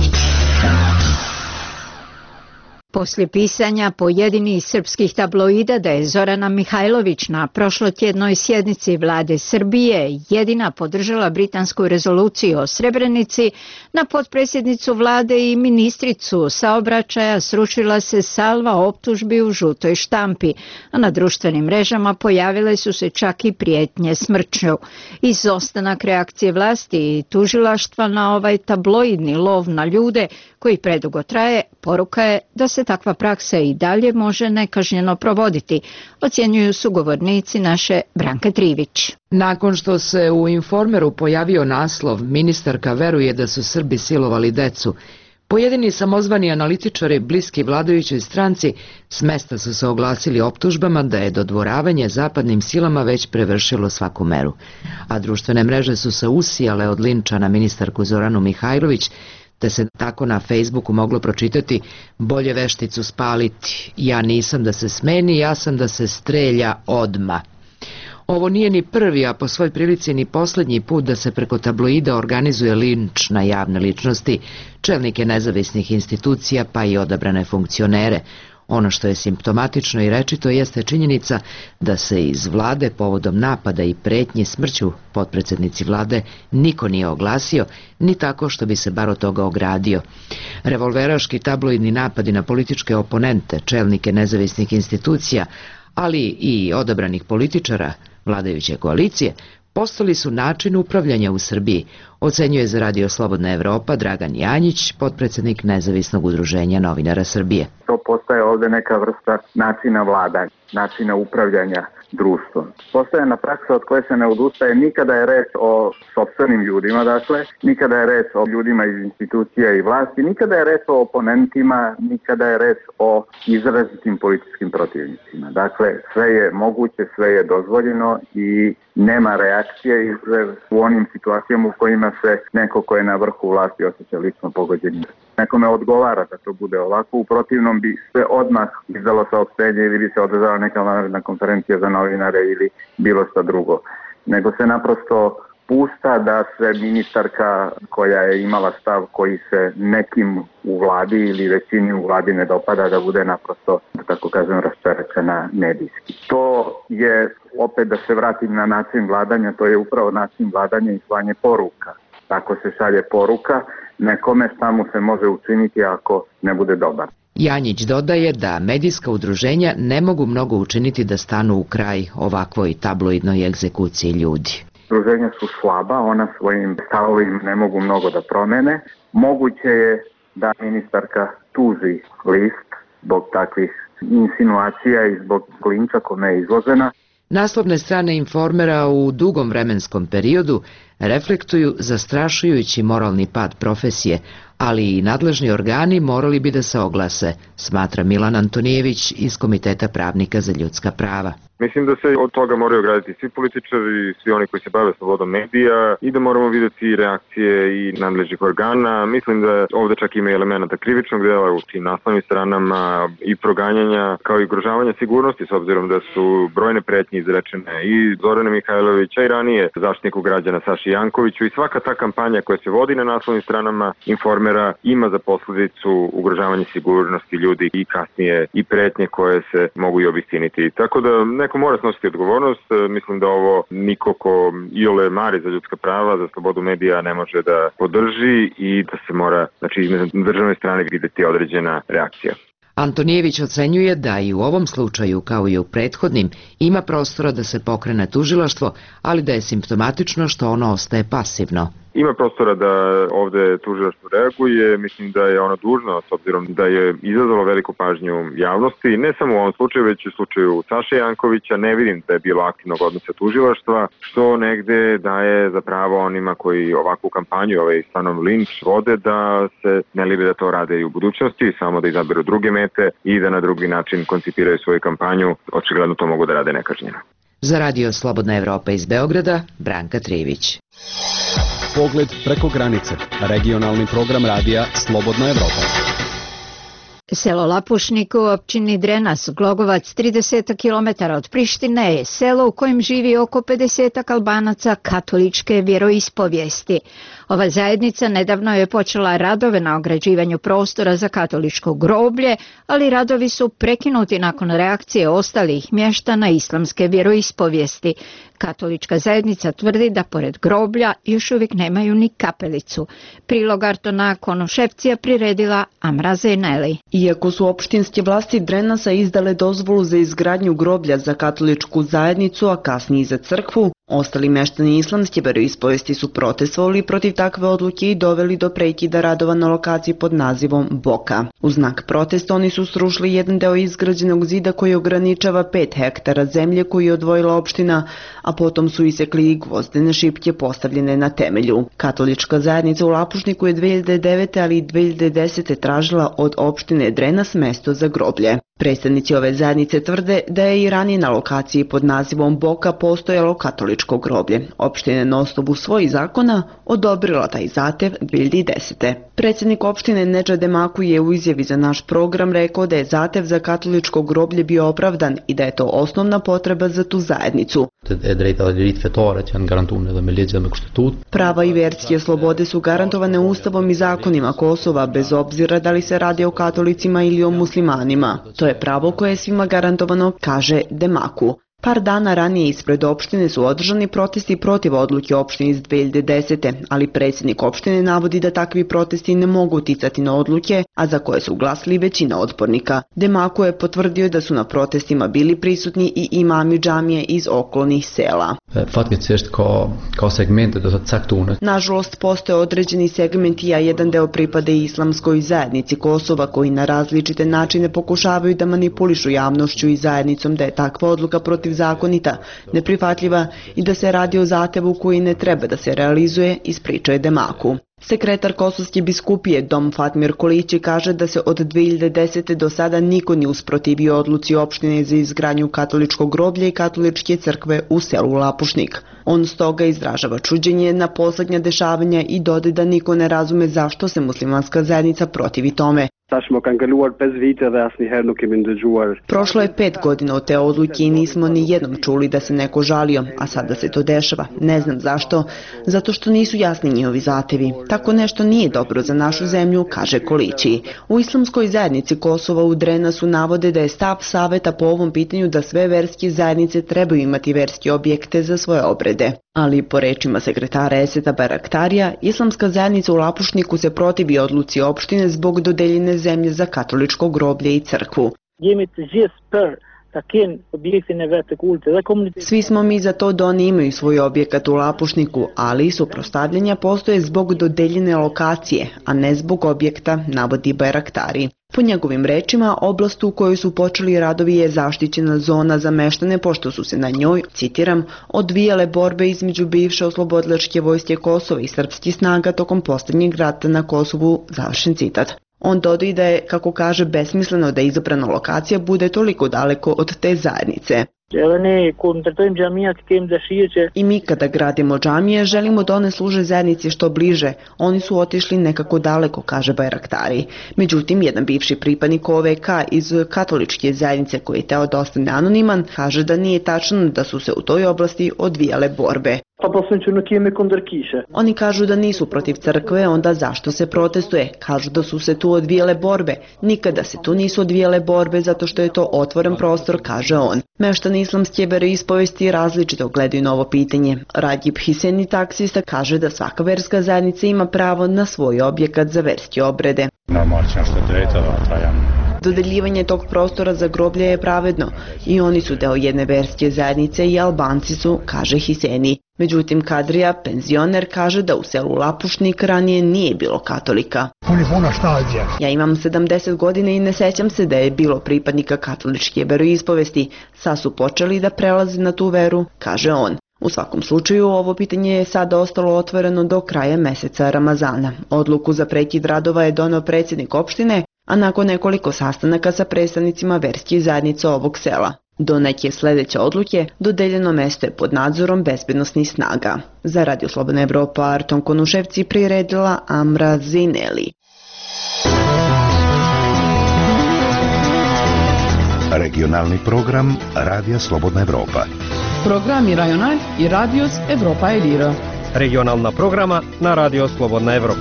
Poslije pisanja pojedinih srpskih tabloida da je Zorana Mihajlović na prošlotjednoj sjednici vlade Srbije jedina podržala britansku rezoluciju o Srebrenici, na potpredsjednicu vlade i ministricu saobraćaja sručila se salva optužbi u žutoj štampi, a na društvenim mrežama pojavile su se čak i prijetnje smrću. Izostanak reakcije vlasti i tužilaštva na ovaj tabloidni lov na ljude koji predugo traje, poruka je da se takva praksa i dalje može nekažnjeno provoditi, ocjenjuju sugovornici naše Branke Trivić. Nakon što se u Informeru pojavio naslov "Ministarka veruje da su Srbi silovali decu", pojedini samozvani analitičari bliski vladajućoj stranci s mesta su se oglasili optužbama da je dodvoravanje zapadnim silama već prevršilo svaku meru. A društvene mreže su se usijale od linča na ministarku Zoranu Mihajlović, te se tako na Facebooku moglo pročitati: "Bolje vešticu spaliti, ja nisam da se smeni, ja sam da se strelja odma." Ovo nije ni prvi, a po svoj prilici ni posljednji put da se preko tabloida organizuje linč na javne ličnosti, čelnike nezavisnih institucija pa i odabrane funkcionere. Ono što je simptomatično i rečito jeste činjenica da se iz vlade povodom napada i pretnji smrću potpredsjednici vlade niko nije oglasio, ni tako što bi se bar od toga ogradio. Revolveraški tabloidni napadi na političke oponente, čelnike nezavisnih institucija, ali i odabranih političara vladajuće koalicije, postali su način upravljanja u Srbiji, ocenjuje za Radio Slobodna Evropa Dragan Janjić, potpredsjednik Nezavisnog udruženja novinara Srbije. To postaje ovdje neka vrsta načina vladanja, načina upravljanja društvom. Postojana praksa od koje se ne odustaje, nikada je reč o sopstvenim ljudima, dakle, nikada je reč o ljudima iz institucija i vlasti, nikada je reč o oponentima, nikada je reč o izrazitim političkim protivnicima. Dakle, sve je moguće, sve je dozvoljeno i nema reakcije u onim situacijama u kojima se neko ko je na vrhu vlasti osjeća lično pogođenim. Nekome odgovara da to bude ovako, u protivnom bi se odmah izdalo saopštenje ili bi se održala neka vanredna konferencija za novinare ili bilo šta drugo. Nego se naprosto pušta da se ministarka koja je imala stav koji se nekim u vladi ili većini u vladi ne dopada, da bude naprosto, da tako kažem, raščerečena medijski. To je, opet da se vratim na način vladanja, to je upravo način vladanja i slanje poruka. Tako se šalje poruka nekome šta mu se može učiniti ako ne bude dobar. Janjić dodaje da medijska udruženja ne mogu mnogo učiniti da stanu u kraj ovakvoj tabloidnoj egzekuciji ljudi. Udruženja su slaba, ona svojim stavovima ne mogu mnogo da promene. Moguće je da ministarka tuži list zbog takvih insinuacija i zbog linča kome je izložena. Naslovne strane Informera u dugom vremenskom periodu reflektuju zastrašujući moralni pad profesije, ali i nadležni organi morali bi da se oglase, smatra Milan Antonijević iz Komiteta pravnika za ljudska prava. Mislim da se od toga moraju ograditi svi političari, svi oni koji se bave slobodom medija i da moramo vidjeti reakcije i nadležnih organa. Mislim da ovdje čak ima elemenata krivičnog dela u tim naslovnim stranama i proganjanja kao i ugrožavanja sigurnosti, s obzirom da su brojne pretnje izrečene i Zorane Mihajlovića i ranije Zaštitniku građana Saši Jankoviću, i svaka ta kampanja koja se vodi na naslovnim stranama Informera ima za posljedicu ugrožavanje sigurnosti ljudi i kasnije i pretnje koje se mogu i obistiniti. Tako da neko mora snositi odgovornost. Mislim da ovo niko ko iole mari za ljudska prava, za slobodu medija ne može da podrži i da se mora, znači, između državne strane vidjeti određena reakcija. Antonijević ocenjuje da i u ovom slučaju, kao i u prethodnim, ima prostora da se pokrene tužilaštvo, ali da je simptomatično što ono ostaje pasivno. Ima prostora da ovdje tužilaštvo reaguje, mislim da je ono dužno, s obzirom da je izazvalo veliku pažnju javnosti, ne samo u ovom slučaju, već i u slučaju Saše Jankovića. Ne vidim da je bilo aktivnog odnosa tužilaštva, što negde daje za pravo onima koji ovakvu kampanju, ovaj stanov linč vode, da se ne libe da to rade i u budućnosti, samo da izaberu druge mete i da na drugi način koncipiraju svoju kampanju. Očigledno to mogu da rade nekažnjeno. Za Radio Slobodna Evropa iz Beograda, Branka Trivić. Pogled preko granice. Regionalni program radija Slobodna Evropa. Selo Lapušnik u općini Drenas, Glogovac, trideset kilometara od Prištine, je selo u kojem živi oko pedeset Albanaca katoličke vjeroispovijesti. Ova zajednica nedavno je počela radove na ograđivanju prostora za katoličko groblje, ali radovi su prekinuti nakon reakcije ostalih mještana islamske vjeroispovijesti. Katolička zajednica tvrdi da pored groblja još uvijek nemaju ni kapelicu. Prilog Artona Konuševcija priredila Amra Zeneli. Iako su opštinske vlasti Drenasa izdale dozvolu za izgradnju groblja za katoličku zajednicu, a kasnije i za crkvu, ostali meštani islamske veroispovijesti su protestovali protiv takve odluke i doveli do prekida radova na lokaciji pod nazivom Boka. U znak protesta oni su srušili jedan deo izgrađenog zida koji ograničava pet hektara zemlje koju je odvojila opština, a potom su isekli i gvozdene šipke postavljene na temelju. Katolička zajednica u Lapušniku je dve hiljade devete. ali i dve hiljade desete. tražila od opštine Drenas mesto za groblje. Predstavnici ove zajednice tvrde da je i ranije na lokaciji pod nazivom Boka postojalo katoličko groblje. Opština je na osnovu svojih zakona odobrila taj zahtev dve hiljade desete. Predsjednik opštine Nedža Demaku je u izjavi za naš program rekao da je zahtev za katoličko groblje bio opravdan i da je to osnovna potreba za tu zajednicu. Prava i verske slobode su garantovane ustavom i zakonima Kosova, bez obzira da li se radi o katolicima ili o muslimanima. To je pravo koje je svima garantovano, kaže Demaku. Par dana ranije ispred opštine su održani protesti protiv odluke opštine iz dve hiljade desete. ali predsjednik opštine navodi da takvi protesti ne mogu uticati na odluke, a za koje su glasili većina otpornika. Demaku je potvrdio da su na protestima bili prisutni i imami džamije iz okolnih sela. Nažalost, postoje određeni segmenti, a jedan deo pripada i islamskoj zajednici Kosova, koji na različite načine pokušavaju da manipulišu javnošću i zajednicom da je takva odluka protiv protivzakonita, neprihvatljiva i da se radi o zahtevu koji ne treba da se realizuje, ispričao je Demaku. Sekretar Kosovske biskupije Dom Fatmir Kolići kaže da se od dve hiljade desete. do sada niko nije usprotivio odluci opštine za izgradnju katoličkog groblja i katoličke crkve u selu Lapušnik. On stoga izražava čuđenje na poslednja dešavanja i dodaje da niko ne razume zašto se muslimanska zajednica protivi tome. Prošlo je pet godina od te odluke i nismo ni jednom čuli da se neko žalio, a sada se to dešava. Ne znam zašto, zato što nisu jasni njihovi zahtevi. Tako nešto nije dobro za našu zemlju, kaže Kolići. U islamskoj zajednici Kosova u Drenasu navode da je stav saveta po ovom pitanju da sve verske zajednice trebaju imati verske objekte za svoje obrede. Ali po rečima sekretara Eseta Baraktarija, islamska zajednica u Lapušniku se protivi odluci opštine zbog dodeljene zemlje za katoličko groblje i crkvu. Svi smo mi za to da oni imaju svoj objekat u Lapušniku, ali suprotstavljanja postoje zbog dodeljene lokacije, a ne zbog objekta, navodi Bajraktari. Po njegovim rečima, oblast u kojoj su počeli radovi je zaštićena zona za meštane, pošto su se na njoj, citiram, odvijale borbe između bivše oslobodilačke vojske Kosova i srpskih snaga tokom poslednjeg rata na Kosovu, završen citat. On dodaje da je, kako kaže, besmisleno da izabrana lokacija bude toliko daleko od te zajednice. I mi kada gradimo džamije želimo da one služe zajednici što bliže. Oni su otišli nekako daleko, kaže Bajraktari. Međutim, jedan bivši pripadnik O V K iz katoličke zajednice koji je teo da ostane anoniman, kaže da nije tačno da su se u toj oblasti odvijale borbe. Oni kažu da nisu protiv crkve, onda zašto se protestuje? Kažu da su se tu odvijale borbe. Nikada se tu nisu odvijale borbe zato što je to otvoren prostor, kaže on. Meštani islamske veroispovesti različito gledaju na ovo pitanje. Radjib Hiseni, taksista, kaže da svaka verska zajednica ima pravo na svoj objekat za verske obrede. Dodeljivanje tog prostora za groblje je pravedno i oni su deo jedne verske zajednice i Albanci su, kaže Hiseni. Međutim, Kadrija, penzioner, kaže da u selu Lapušnik ranije nije bilo katolika. Ja imam sedamdeset godina i ne sećam se da je bilo pripadnika katoličke veroispovesti. Sad su počeli da prelaze na tu veru, kaže on. U svakom slučaju, ovo pitanje je sada ostalo otvoreno do kraja meseca Ramazana. Odluku za prekid radova je doneo predsjednik opštine, a nakon nekoliko sastanaka sa predstavnicima verskih zajednica ovog sela. Do neke sledeće odluke dodeljeno mesto je pod nadzorom bezbednosnih snaga. Za Radio Slobodna Evropa, Arton Konuševci, priredila Amra Zineli. Regionalni program Radija Slobodna Evropa. Programi Rajonal i Radios Evropa Elira. Regionalna programa na Radio Slobodna Evropa.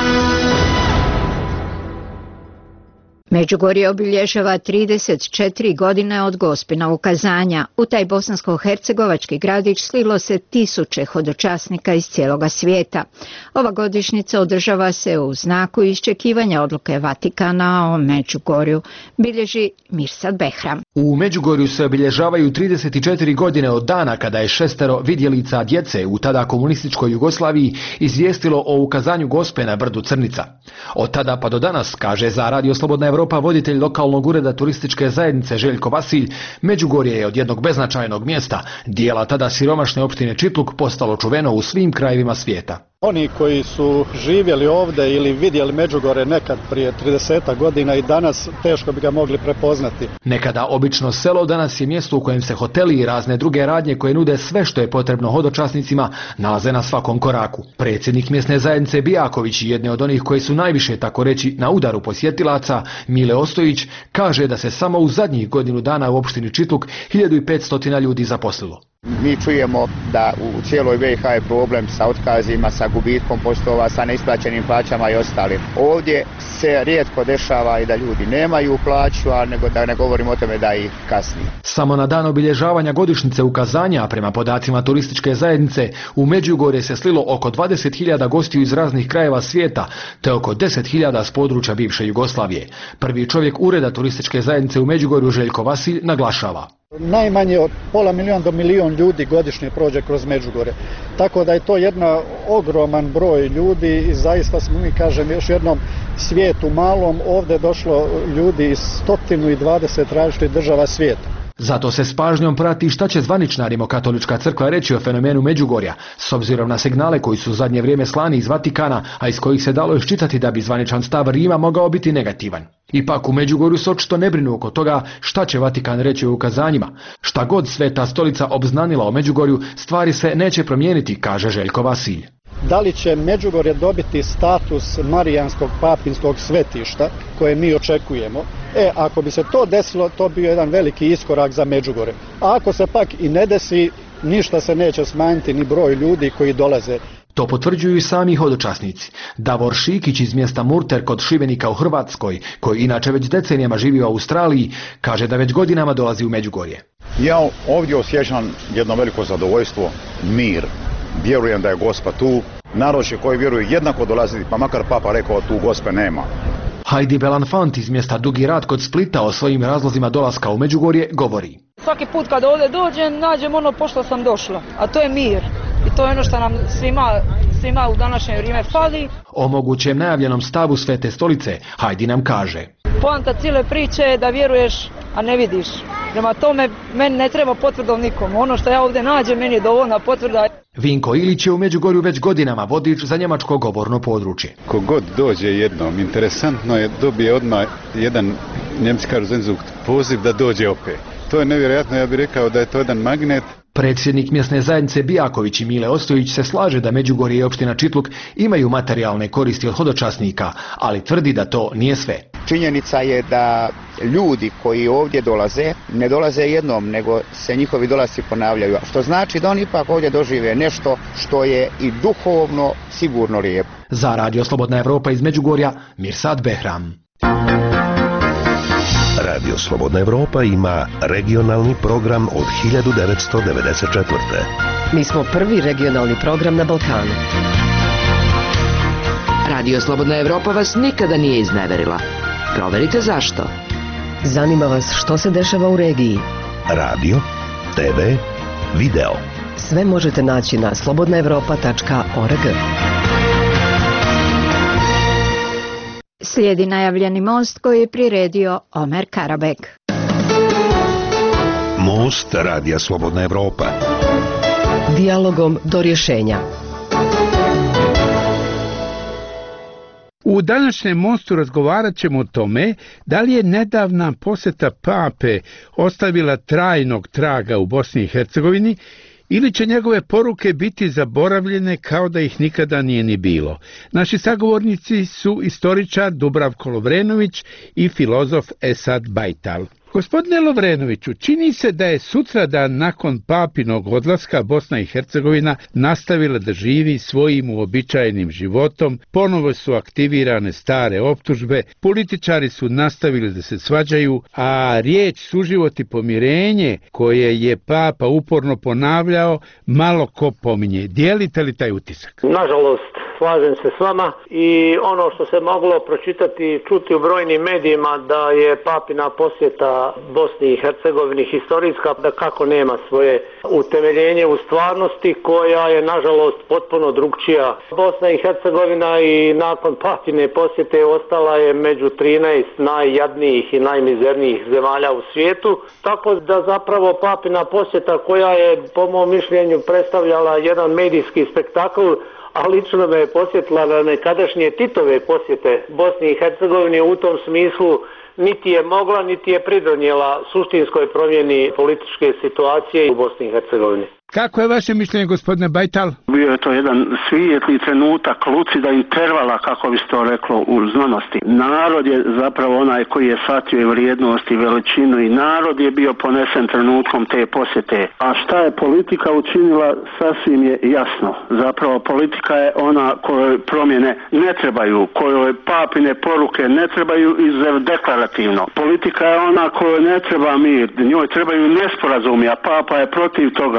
Međugorje obilježava trideset četiri godine od Gospina ukazanja. U taj bosansko-hercegovački gradić slilo se tisuće hodočasnika iz cijeloga svijeta. Ova godišnjica održava se u znaku iščekivanja odluke Vatikana o Međugorju, bilježi Mirsad Behram. U Međugorju se obilježavaju trideset četiri godine od dana kada je šestero vidjelica djece u tada komunističkoj Jugoslaviji izvijestilo o ukazanju Gospe na brdu Crnica. Od tada pa do danas, kaže za Radio Slobodna Evropa voditelj lokalnog ureda turističke zajednice Željko Vasilj, Međugorje je od jednog beznačajnog mjesta, dijela tada siromašne opštine Čitluk, postalo čuveno u svim krajevima svijeta. Oni koji su živjeli ovdje ili vidjeli Međugorje nekad prije trideset godina i danas teško bi ga mogli prepoznati. Nekada obično selo, danas je mjesto u kojem se hoteli i razne druge radnje koje nude sve što je potrebno hodočasnicima nalaze na svakom koraku. Predsjednik mjesne zajednice Bijaković, jedne od onih koji su najviše, tako reći, na udaru posjetilaca, Mile Ostojić, kaže da se samo u zadnjih godinu dana u opštini Čitluk hiljadu petsto ljudi zaposlilo. Mi čujemo da u cijeloj B i H je problem sa otkazima, sa gubitkom poslova, sa neisplaćenim plaćama i ostalim. Ovdje se rijetko dešava i da ljudi nemaju plaću, a nego da ne govorimo o tome da ih kasni. Samo na dan obilježavanja godišnjice ukazanja, prema podacima turističke zajednice, u Međugorje se slilo oko dvadeset hiljada gostiju iz raznih krajeva svijeta, te oko deset hiljada s područja bivše Jugoslavije. Prvi čovjek ureda turističke zajednice u Međugorju, Željko Vasilj, naglašava. Najmanje od pola miliona do milion ljudi godišnje prođe kroz Međugorje. Tako da je to jedna ogroman broj ljudi i zaista smo, mi kažem, još jednom svijetu malom, ovdje došlo ljudi iz sto dvadeset različitih država svijeta. Zato se s pažnjom prati šta će zvanična Rimokatolička crkva reći o fenomenu Međugorja, s obzirom na signale koji su u zadnje vrijeme slani iz Vatikana, a iz kojih se dalo iščitati da bi zvaničan stav Rima mogao biti negativan. Ipak u Međugorju se očito ne brinu oko toga šta će Vatikan reći o ukazanjima. Šta god Sveta stolica obznanila o Međugorju, stvari se neće promijeniti, kaže Željko Vasilj. Da li će Međugorje dobiti status marijanskog papinskog svetišta koje mi očekujemo? E, ako bi se to desilo, to bi bio jedan veliki iskorak za Međugorje. A ako se pak i ne desi, ništa se neće smanjiti ni broj ljudi koji dolaze. To potvrđuju i sami hodočasnici. Davor Šikić iz mjesta Murter kod Šibenika u Hrvatskoj, koji inače već decenijama živi u Australiji, kaže da već godinama dolazi u Međugorje. Ja ovdje osjećam jedno veliko zadovoljstvo, mir. Vjerujem da je Gospa tu. Narod će koji vjeruju jednako dolaziti, pa makar Papa rekao tu Gospe nema. Heidi Belanfant iz mjesta Dugi Rat kod Splita o svojim razlozima dolaska u Međugorje govori. Svaki put kad ovdje dođem, nađem ono pošto sam došla, a to je mir. I to je ono što nam svima, svima u današnje vrijeme fali. O mogućem najavljenom stavu Svete stolice Heidi nam kaže. Poanta cijele priče je da vjeruješ, a ne vidiš. Prema tome, meni ne treba potvrdom nikom. Ono što ja ovdje nađem, meni je dovoljna potvrda. Vinko Ilić je u Međugorju već godinama vodič za njemačko govorno područje. Kogod dođe jednom, interesantno je dobije odmah jedan njemski Zenzug poziv da dođe opet. To je nevjerojatno, ja bih rekao da je to jedan magnet. Predsjednik mjesne zajednice Bijaković i Mile Ostojić se slaže da Međugorje i opština Čitluk imaju materijalne koristi od hodočasnika, ali tvrdi da to nije sve. Činjenica je da ljudi koji ovdje dolaze, ne dolaze jednom, nego se njihovi dolasci ponavljaju, što znači da oni ipak ovdje dožive nešto što je i duhovno sigurno lijepo. Za Radio Slobodna Evropa iz Međugorja, Mirsad Behram. Radio Slobodna Evropa ima regionalni program od hiljadu devetsto devedeset četvrte. Mi smo prvi regionalni program na Balkanu. Radio Slobodna Evropa vas nikada nije izneverila. Proverite zašto. Zanima vas što se dešava u regiji. Radio, te ve, video. Sve možete naći na slobodna evropa tačka org. Slijedi najavljeni most koji je priredio Omer Karabek. Most Radija Slobodna Evropa. Dijalogom do rješenja. U današnjem mostu razgovarat ćemo o tome da li je nedavna posjeta Pape ostavila trajnog traga u Bosni i Hercegovini ili će njegove poruke biti zaboravljene kao da ih nikada nije ni bilo. Naši sagovornici su istoričar Dubravko Lovrenović i filozof Esad Bajtal. Gospodine Lovrenoviću, čini se da je sutradan nakon papinog odlaska Bosna i Hercegovina nastavila da živi svojim uobičajenim životom, ponovo su aktivirane stare optužbe, političari su nastavili da se svađaju, a riječ suživot i pomirenje koje je Papa uporno ponavljao, malo ko pominje. Dijelite li taj utisak? Nažalost, slažem se s vama i ono što se moglo pročitati i čuti u brojnim medijima da je papina posjeta Bosni i Hercegovini historijska, da kako nema svoje utemeljenje u stvarnosti koja je nažalost potpuno drugčija. Bosna i Hercegovina i nakon papine posjete ostala je među trinaest najjadnijih i najmizernijih zemalja u svijetu, tako da zapravo papina posjeta koja je po mom mišljenju predstavljala jedan medijski spektakl, a lično me je posjetila na nekadašnje Titove posjete Bosni i Hercegovini, u tom smislu niti je mogla, niti je pridonijela suštinskoj promjeni političke situacije u Bosni i Hercegovini. Kako je vaše mišljenje, gospodine Bajtal? Bio je to jedan svijetli trenutak, lucida intervala, kako bi se to reklo u znanosti. Narod je zapravo onaj koji je shvatio i vrijednost i veličinu i narod je bio ponesen trenutkom te posjete. A šta je politika učinila, sasvim je jasno. Zapravo politika je ona kojoj promjene ne trebaju, kojoj papine poruke ne trebaju izuzev deklarativno. Politika je ona kojoj ne treba mir, njoj trebaju nesporazumi, a papa je protiv toga i papa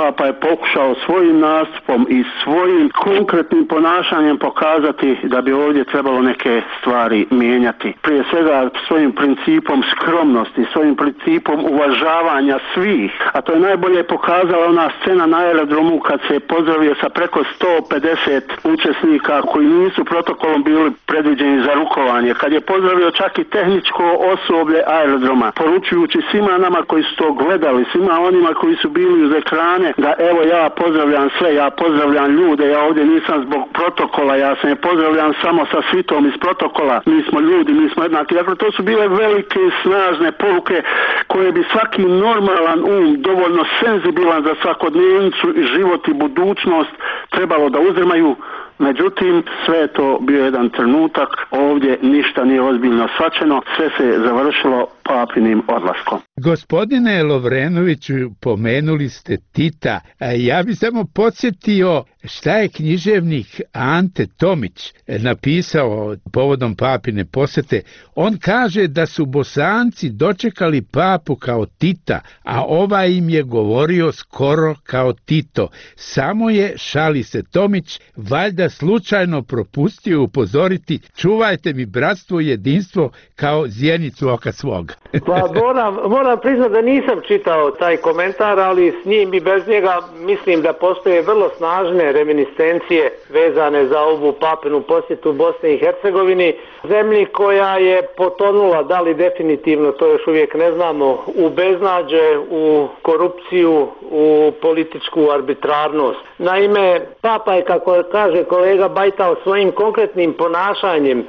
Papa je pokušao svojim nastupom i svojim konkretnim ponašanjem pokazati da bi ovdje trebalo neke stvari mijenjati. Prije svega svojim principom skromnosti, svojim principom uvažavanja svih, a to je najbolje pokazala ona scena na aerodromu kad se je pozdravio sa preko sto pedeset učesnika koji nisu protokolom bili predviđeni za rukovanje, kad je pozdravio čak i tehničko osoblje aerodroma, poručujući svima nama koji su to gledali, svima onima koji su bili uz ekrane, da evo ja pozdravljam sve, ja pozdravljam ljude, ja ovdje nisam zbog protokola, ja se ne pozdravljam samo sa svitom iz protokola, mi smo ljudi, mi smo jednaki. Dakle, to su bile velike i snažne poruke koje bi svaki normalan um, dovoljno senzibilan za svakodnevnicu i život i budućnost trebalo da uzdrmaju. Međutim, sve je to bio jedan trenutak, ovdje ništa nije ozbiljno shvaćeno, sve se završilo papinim odlaskom. Gospodine Lovrenoviću, pomenuli ste Tita, a ja bih samo podsjetio šta je književnik Ante Tomić napisao povodom papine posete. On kaže da su Bosanci dočekali papu kao Tita, a ovaj im je govorio skoro kao Tito. Samo je, šali se Tomić, valjda slučajno propustio upozoriti: čuvajte mi bratstvo i jedinstvo kao zjenicu oka svoga. Pa moram, moram priznati da nisam čitao taj komentar, ali s njim i bez njega mislim da postoje vrlo snažne reminiscencije vezane za ovu papinu posjetu Bosni i Hercegovini, zemlji koja je potonula, da li definitivno, to još uvijek ne znamo, u beznađe, u korupciju, u političku arbitrarnost. Naime, papa je, kako kaže kolega Bajtal, svojim konkretnim ponašanjem,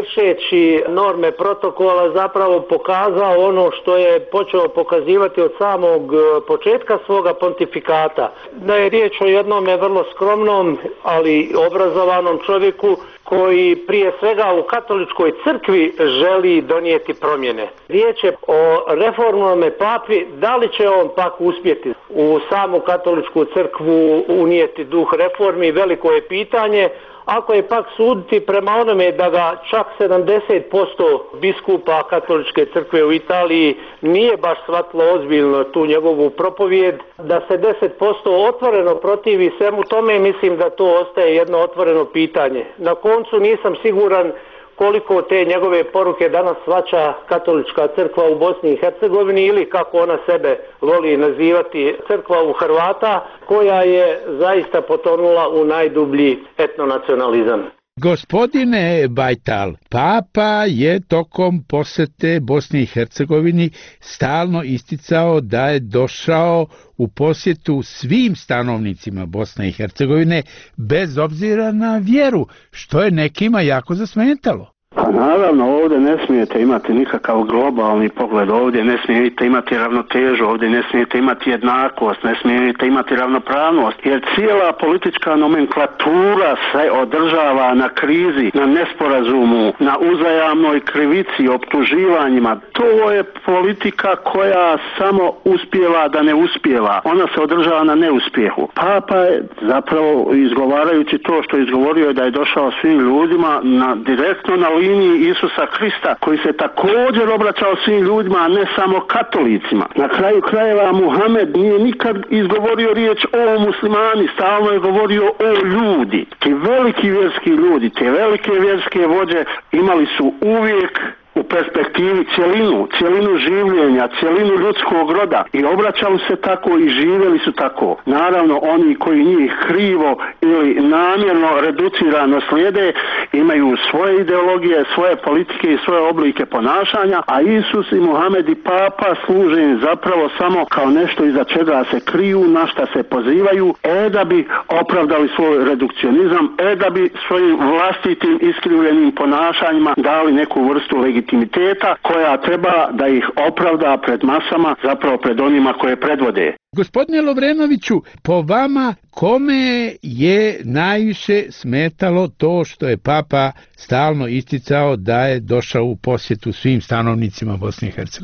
kršeći norme protokola, zapravo pokazao ono što je počeo pokazivati od samog početka svoga pontifikata. Da je riječ o jednome vrlo skromnom, ali obrazovanom čovjeku koji prije svega u katoličkoj crkvi želi donijeti promjene. Riječ je o reformnome papi, da li će on pak uspjeti u samu katoličku crkvu unijeti duh reformi, veliko je pitanje. Ako je pak suditi prema onome da ga čak sedamdeset posto biskupa katoličke crkve u Italiji nije baš shvatilo ozbiljno tu njegovu propovijed, da se deset posto otvoreno protivi svemu tome, mislim da to ostaje jedno otvoreno pitanje. Na koncu nisam siguran koliko te njegove poruke danas shvaća katolička crkva u Bosni i Hercegovini, ili kako ona sebe voli nazivati, crkva u Hrvata, koja je zaista potonula u najdublji etnonacionalizam. Gospodine Bajtal, papa je tokom posete Bosni i Hercegovini stalno isticao da je došao u posjetu svim stanovnicima Bosne i Hercegovine bez obzira na vjeru, što je nekima jako zasmetalo. Pa naravno, ovdje ne smijete imati nikakav globalni pogled, ovdje ne smijete imati ravnotežu, ovdje ne smijete imati jednakost, ne smijete imati ravnopravnost, jer cijela politička nomenklatura se održava na krizi, na nesporazumu, na uzajamnoj krivici, optuživanjima. To je politika koja samo uspijeva da ne uspijeva. Ona se održava na neuspjehu. Papa je zapravo, izgovarajući to što je izgovorio, da je došao svim ljudima, na, direktno na liniji Isusa Krista, koji se također obraćao svim ljudima, a ne samo katolicima. Na kraju krajeva Muhamed nije nikad izgovorio riječ o muslimani, stalno je govorio o ljudi. Ti veliki vjerski ljudi, te velike vjerske vođe imali su uvijek u perspektivi cjelinu, cjelinu življenja, cjelinu ljudskog roda i obraćali se tako i živjeli su tako. Naravno, oni koji njih krivo ili namjerno reducirano slijede imaju svoje ideologije, svoje politike i svoje oblike ponašanja, a Isus i Muhamed i Papa služe im zapravo samo kao nešto iza čega se kriju, na šta se pozivaju, e da bi opravdali svoj redukcionizam, e da bi svojim vlastitim iskrivljenim ponašanjima dali neku vrstu legitimiteta koja treba da ih opravda pred masama, zapravo pred onima koje predvode. Gospodine Lovrenoviću, po vama kome je najviše smetalo to što je papa stalno isticao da je došao u posjetu svim stanovnicima Bosne i Hercegovine?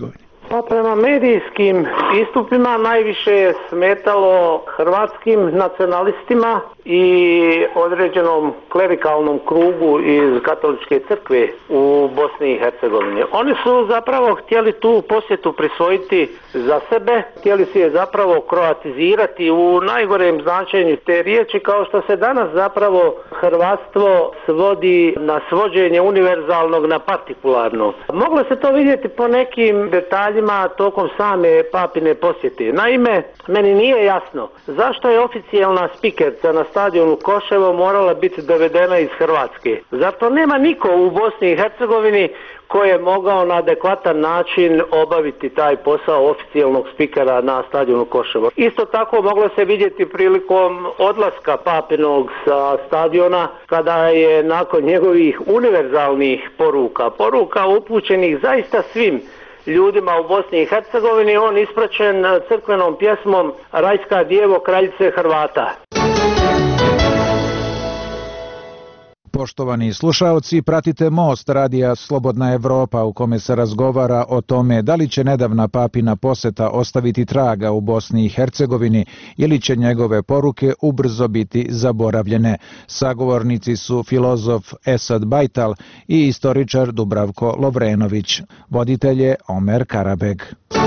Pa prema medijskim istupima najviše je smetalo hrvatskim nacionalistima i određenom klerikalnom krugu iz katoličke crkve u Bosni i Hercegovini. Oni su zapravo htjeli tu posjetu prisvojiti za sebe, htjeli si je zapravo kroatizirati u najgorem značenju te riječi, kao što se danas zapravo hrvatstvo svodi na svođenje univerzalnog na partikularno. Moglo se to vidjeti po nekim detaljima tokom same papine posjete. Naime, meni nije jasno zašto je oficijalna spikerca na stadionu Koševo morala biti dovedena iz Hrvatske. Zar to nema niko u Bosni i Hercegovini koji je mogao na adekvatan način obaviti taj posao oficijalnog spikera na stadionu Koševo. Isto tako moglo se vidjeti prilikom odlaska papinog sa stadiona, kada je nakon njegovih univerzalnih poruka, poruka upućenih zaista svim ljudima u Bosni i Hercegovini, on ispraćen crkvenom pjesmom Rajska djevo kraljice Hrvata. Poštovani slušaoci, pratite Most radija Slobodna Evropa u kome se razgovara o tome da li će nedavna papina posjeta ostaviti traga u Bosni i Hercegovini ili će njegove poruke ubrzo biti zaboravljene. Sagovornici su filozof Esad Bajtal i istoričar Dubravko Lovrenović. Voditelj je Omer Karabeg.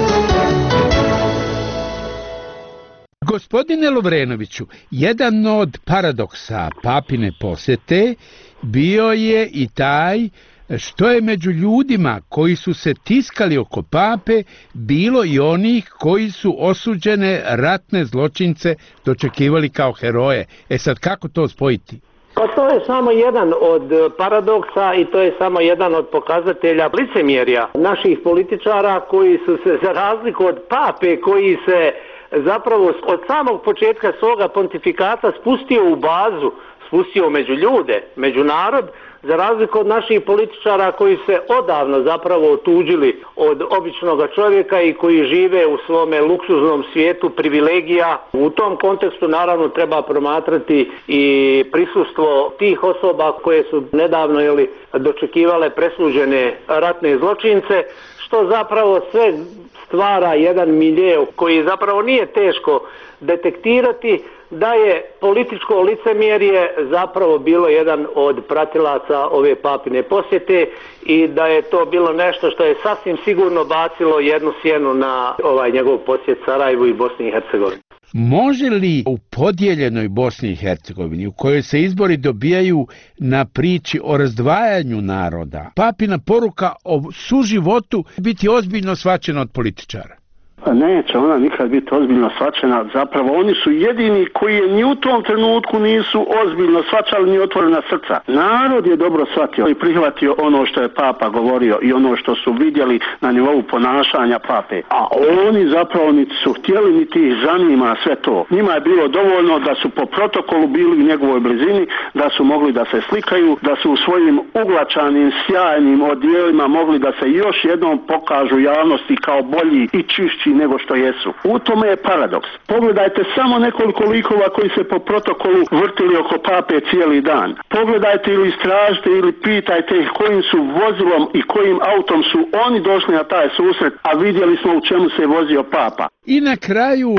Gospodine Lovrenoviću, jedan od paradoksa papine posjete bio je i taj što je među ljudima koji su se tiskali oko pape bilo i onih koji su osuđene ratne zločince dočekivali kao heroje. E sad, kako to spojiti? Pa to je samo jedan od paradoksa i to je samo jedan od pokazatelja licemjerja naših političara koji su se, za razliku od pape koji se zapravo od samog početka svoga pontifikata spustio u bazu, spustio među ljude, među narod, za razliku od naših političara koji se odavno zapravo otuđili od običnog čovjeka i koji žive u svome luksuznom svijetu privilegija. U tom kontekstu naravno treba promatrati i prisustvo tih osoba koje su nedavno jeli, dočekivale presuđene ratne zločince, što zapravo sve stvara jedan milje koji zapravo nije teško detektirati, da je političko licemjerje zapravo bilo jedan od pratilaca ove papine posjete i da je to bilo nešto što je sasvim sigurno bacilo jednu sjenu na ovaj njegov posjet Sarajevu i Bosni i Hercegovini. Može li u podijeljenoj Bosni i Hercegovini, u kojoj se izbori dobijaju na priči o razdvajanju naroda, papina poruka o suživotu biti ozbiljno shvaćena od političara? Pa neće ona nikad biti ozbiljno shvaćena, zapravo oni su jedini koji je ni u tom trenutku nisu ozbiljno shvaćali ni otvorena srca. Narod je dobro shvatio i prihvatio ono što je papa govorio i ono što su vidjeli na nivou ponašanja pape. A oni zapravo niti su htjeli niti ih zanima sve to. Njima je bilo dovoljno da su po protokolu bili u njegovoj blizini, da su mogli da se slikaju, da su u svojim uglačanim, sjajnim odjelima mogli da se još jednom pokažu javnosti kao bolji i čišći nego što jesu. U tome je paradoks. Pogledajte samo nekoliko likova koji se po protokolu vrtili oko pape cijeli dan. Pogledajte ili istražite ili pitajte ih kojim su vozilom i kojim autom su oni došli na taj susret, a vidjeli smo u čemu se je vozio papa. I na kraju,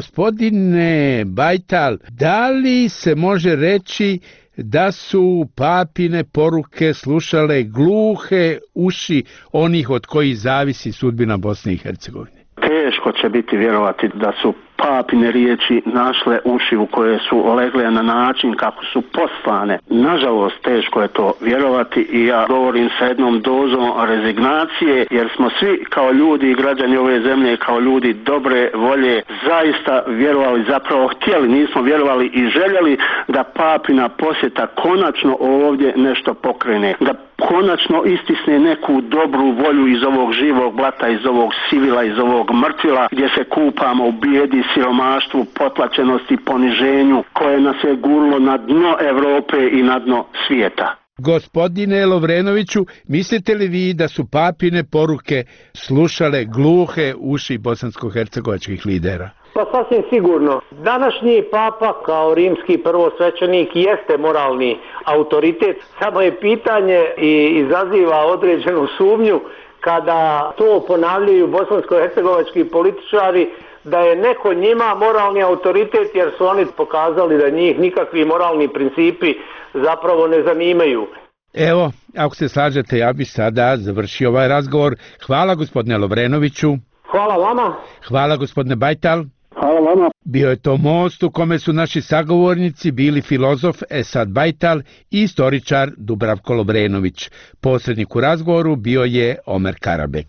gospodine Bajtal, da li se može reći da su papine poruke slušale gluhe uši onih od kojih zavisi sudbina Bosne i Hercegovine? Teško će biti vjerovati da su papine riječi našle uši u koje su legle na način kako su poslane. Nažalost, teško je to vjerovati i ja govorim sa jednom dozom rezignacije, jer smo svi kao ljudi i građani ove zemlje, kao ljudi dobre volje, zaista vjerovali, zapravo htjeli, nismo vjerovali i željeli da papina posjeta konačno ovdje nešto pokrene, da konačno istisne neku dobru volju iz ovog živog blata, iz ovog sivila, iz ovog mrtvila, gdje se kupamo u bijedi, siromaštvu, potlačenosti, poniženju, koje nas je gurlo na dno Europe i na dno svijeta. Gospodine Lovrenoviću, mislite li vi da su papine poruke slušale gluhe uši bosansko-hercegovačkih lidera? Pa sasvim sigurno. Današnji papa kao rimski prvosvećenik jeste moralni autoritet, samo je pitanje i izaziva određenu sumnju kada to ponavljaju bosansko-hercegovački političari, da je neko njima moralni autoritet jer su oni pokazali da njih nikakvi moralni principi zapravo ne zanimaju. Evo, ako se slažete, ja bih sada završio ovaj razgovor. Hvala gospodine Lovrenoviću. Hvala vama. Hvala gospodine Bajtal. Hvala vama. Bio je to most u kome su naši sagovornici bili filozof Esad Bajtal i istoričar Dubravko Lovrenović. Posrednik u razgovoru bio je Omer Karabek.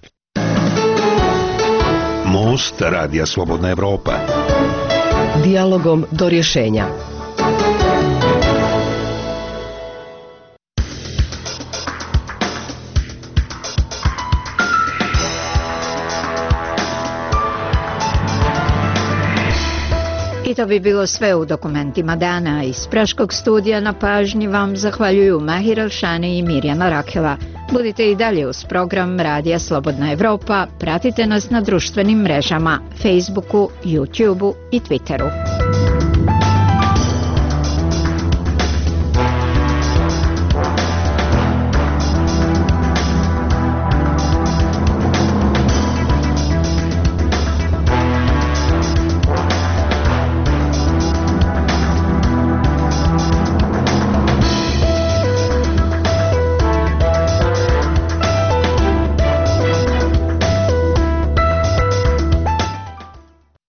Most Radija Slobodna Evropa. Dijalogom do rješenja. I to bi bilo sve u dokumentima dana. Iz Praškog studija na pažnji vam zahvaljuju Mahir Elšani i Mirjana Rakela. Budite i dalje uz program Radija Slobodna Evropa. Pratite nas na društvenim mrežama, Facebooku, YouTubeu i Twitteru.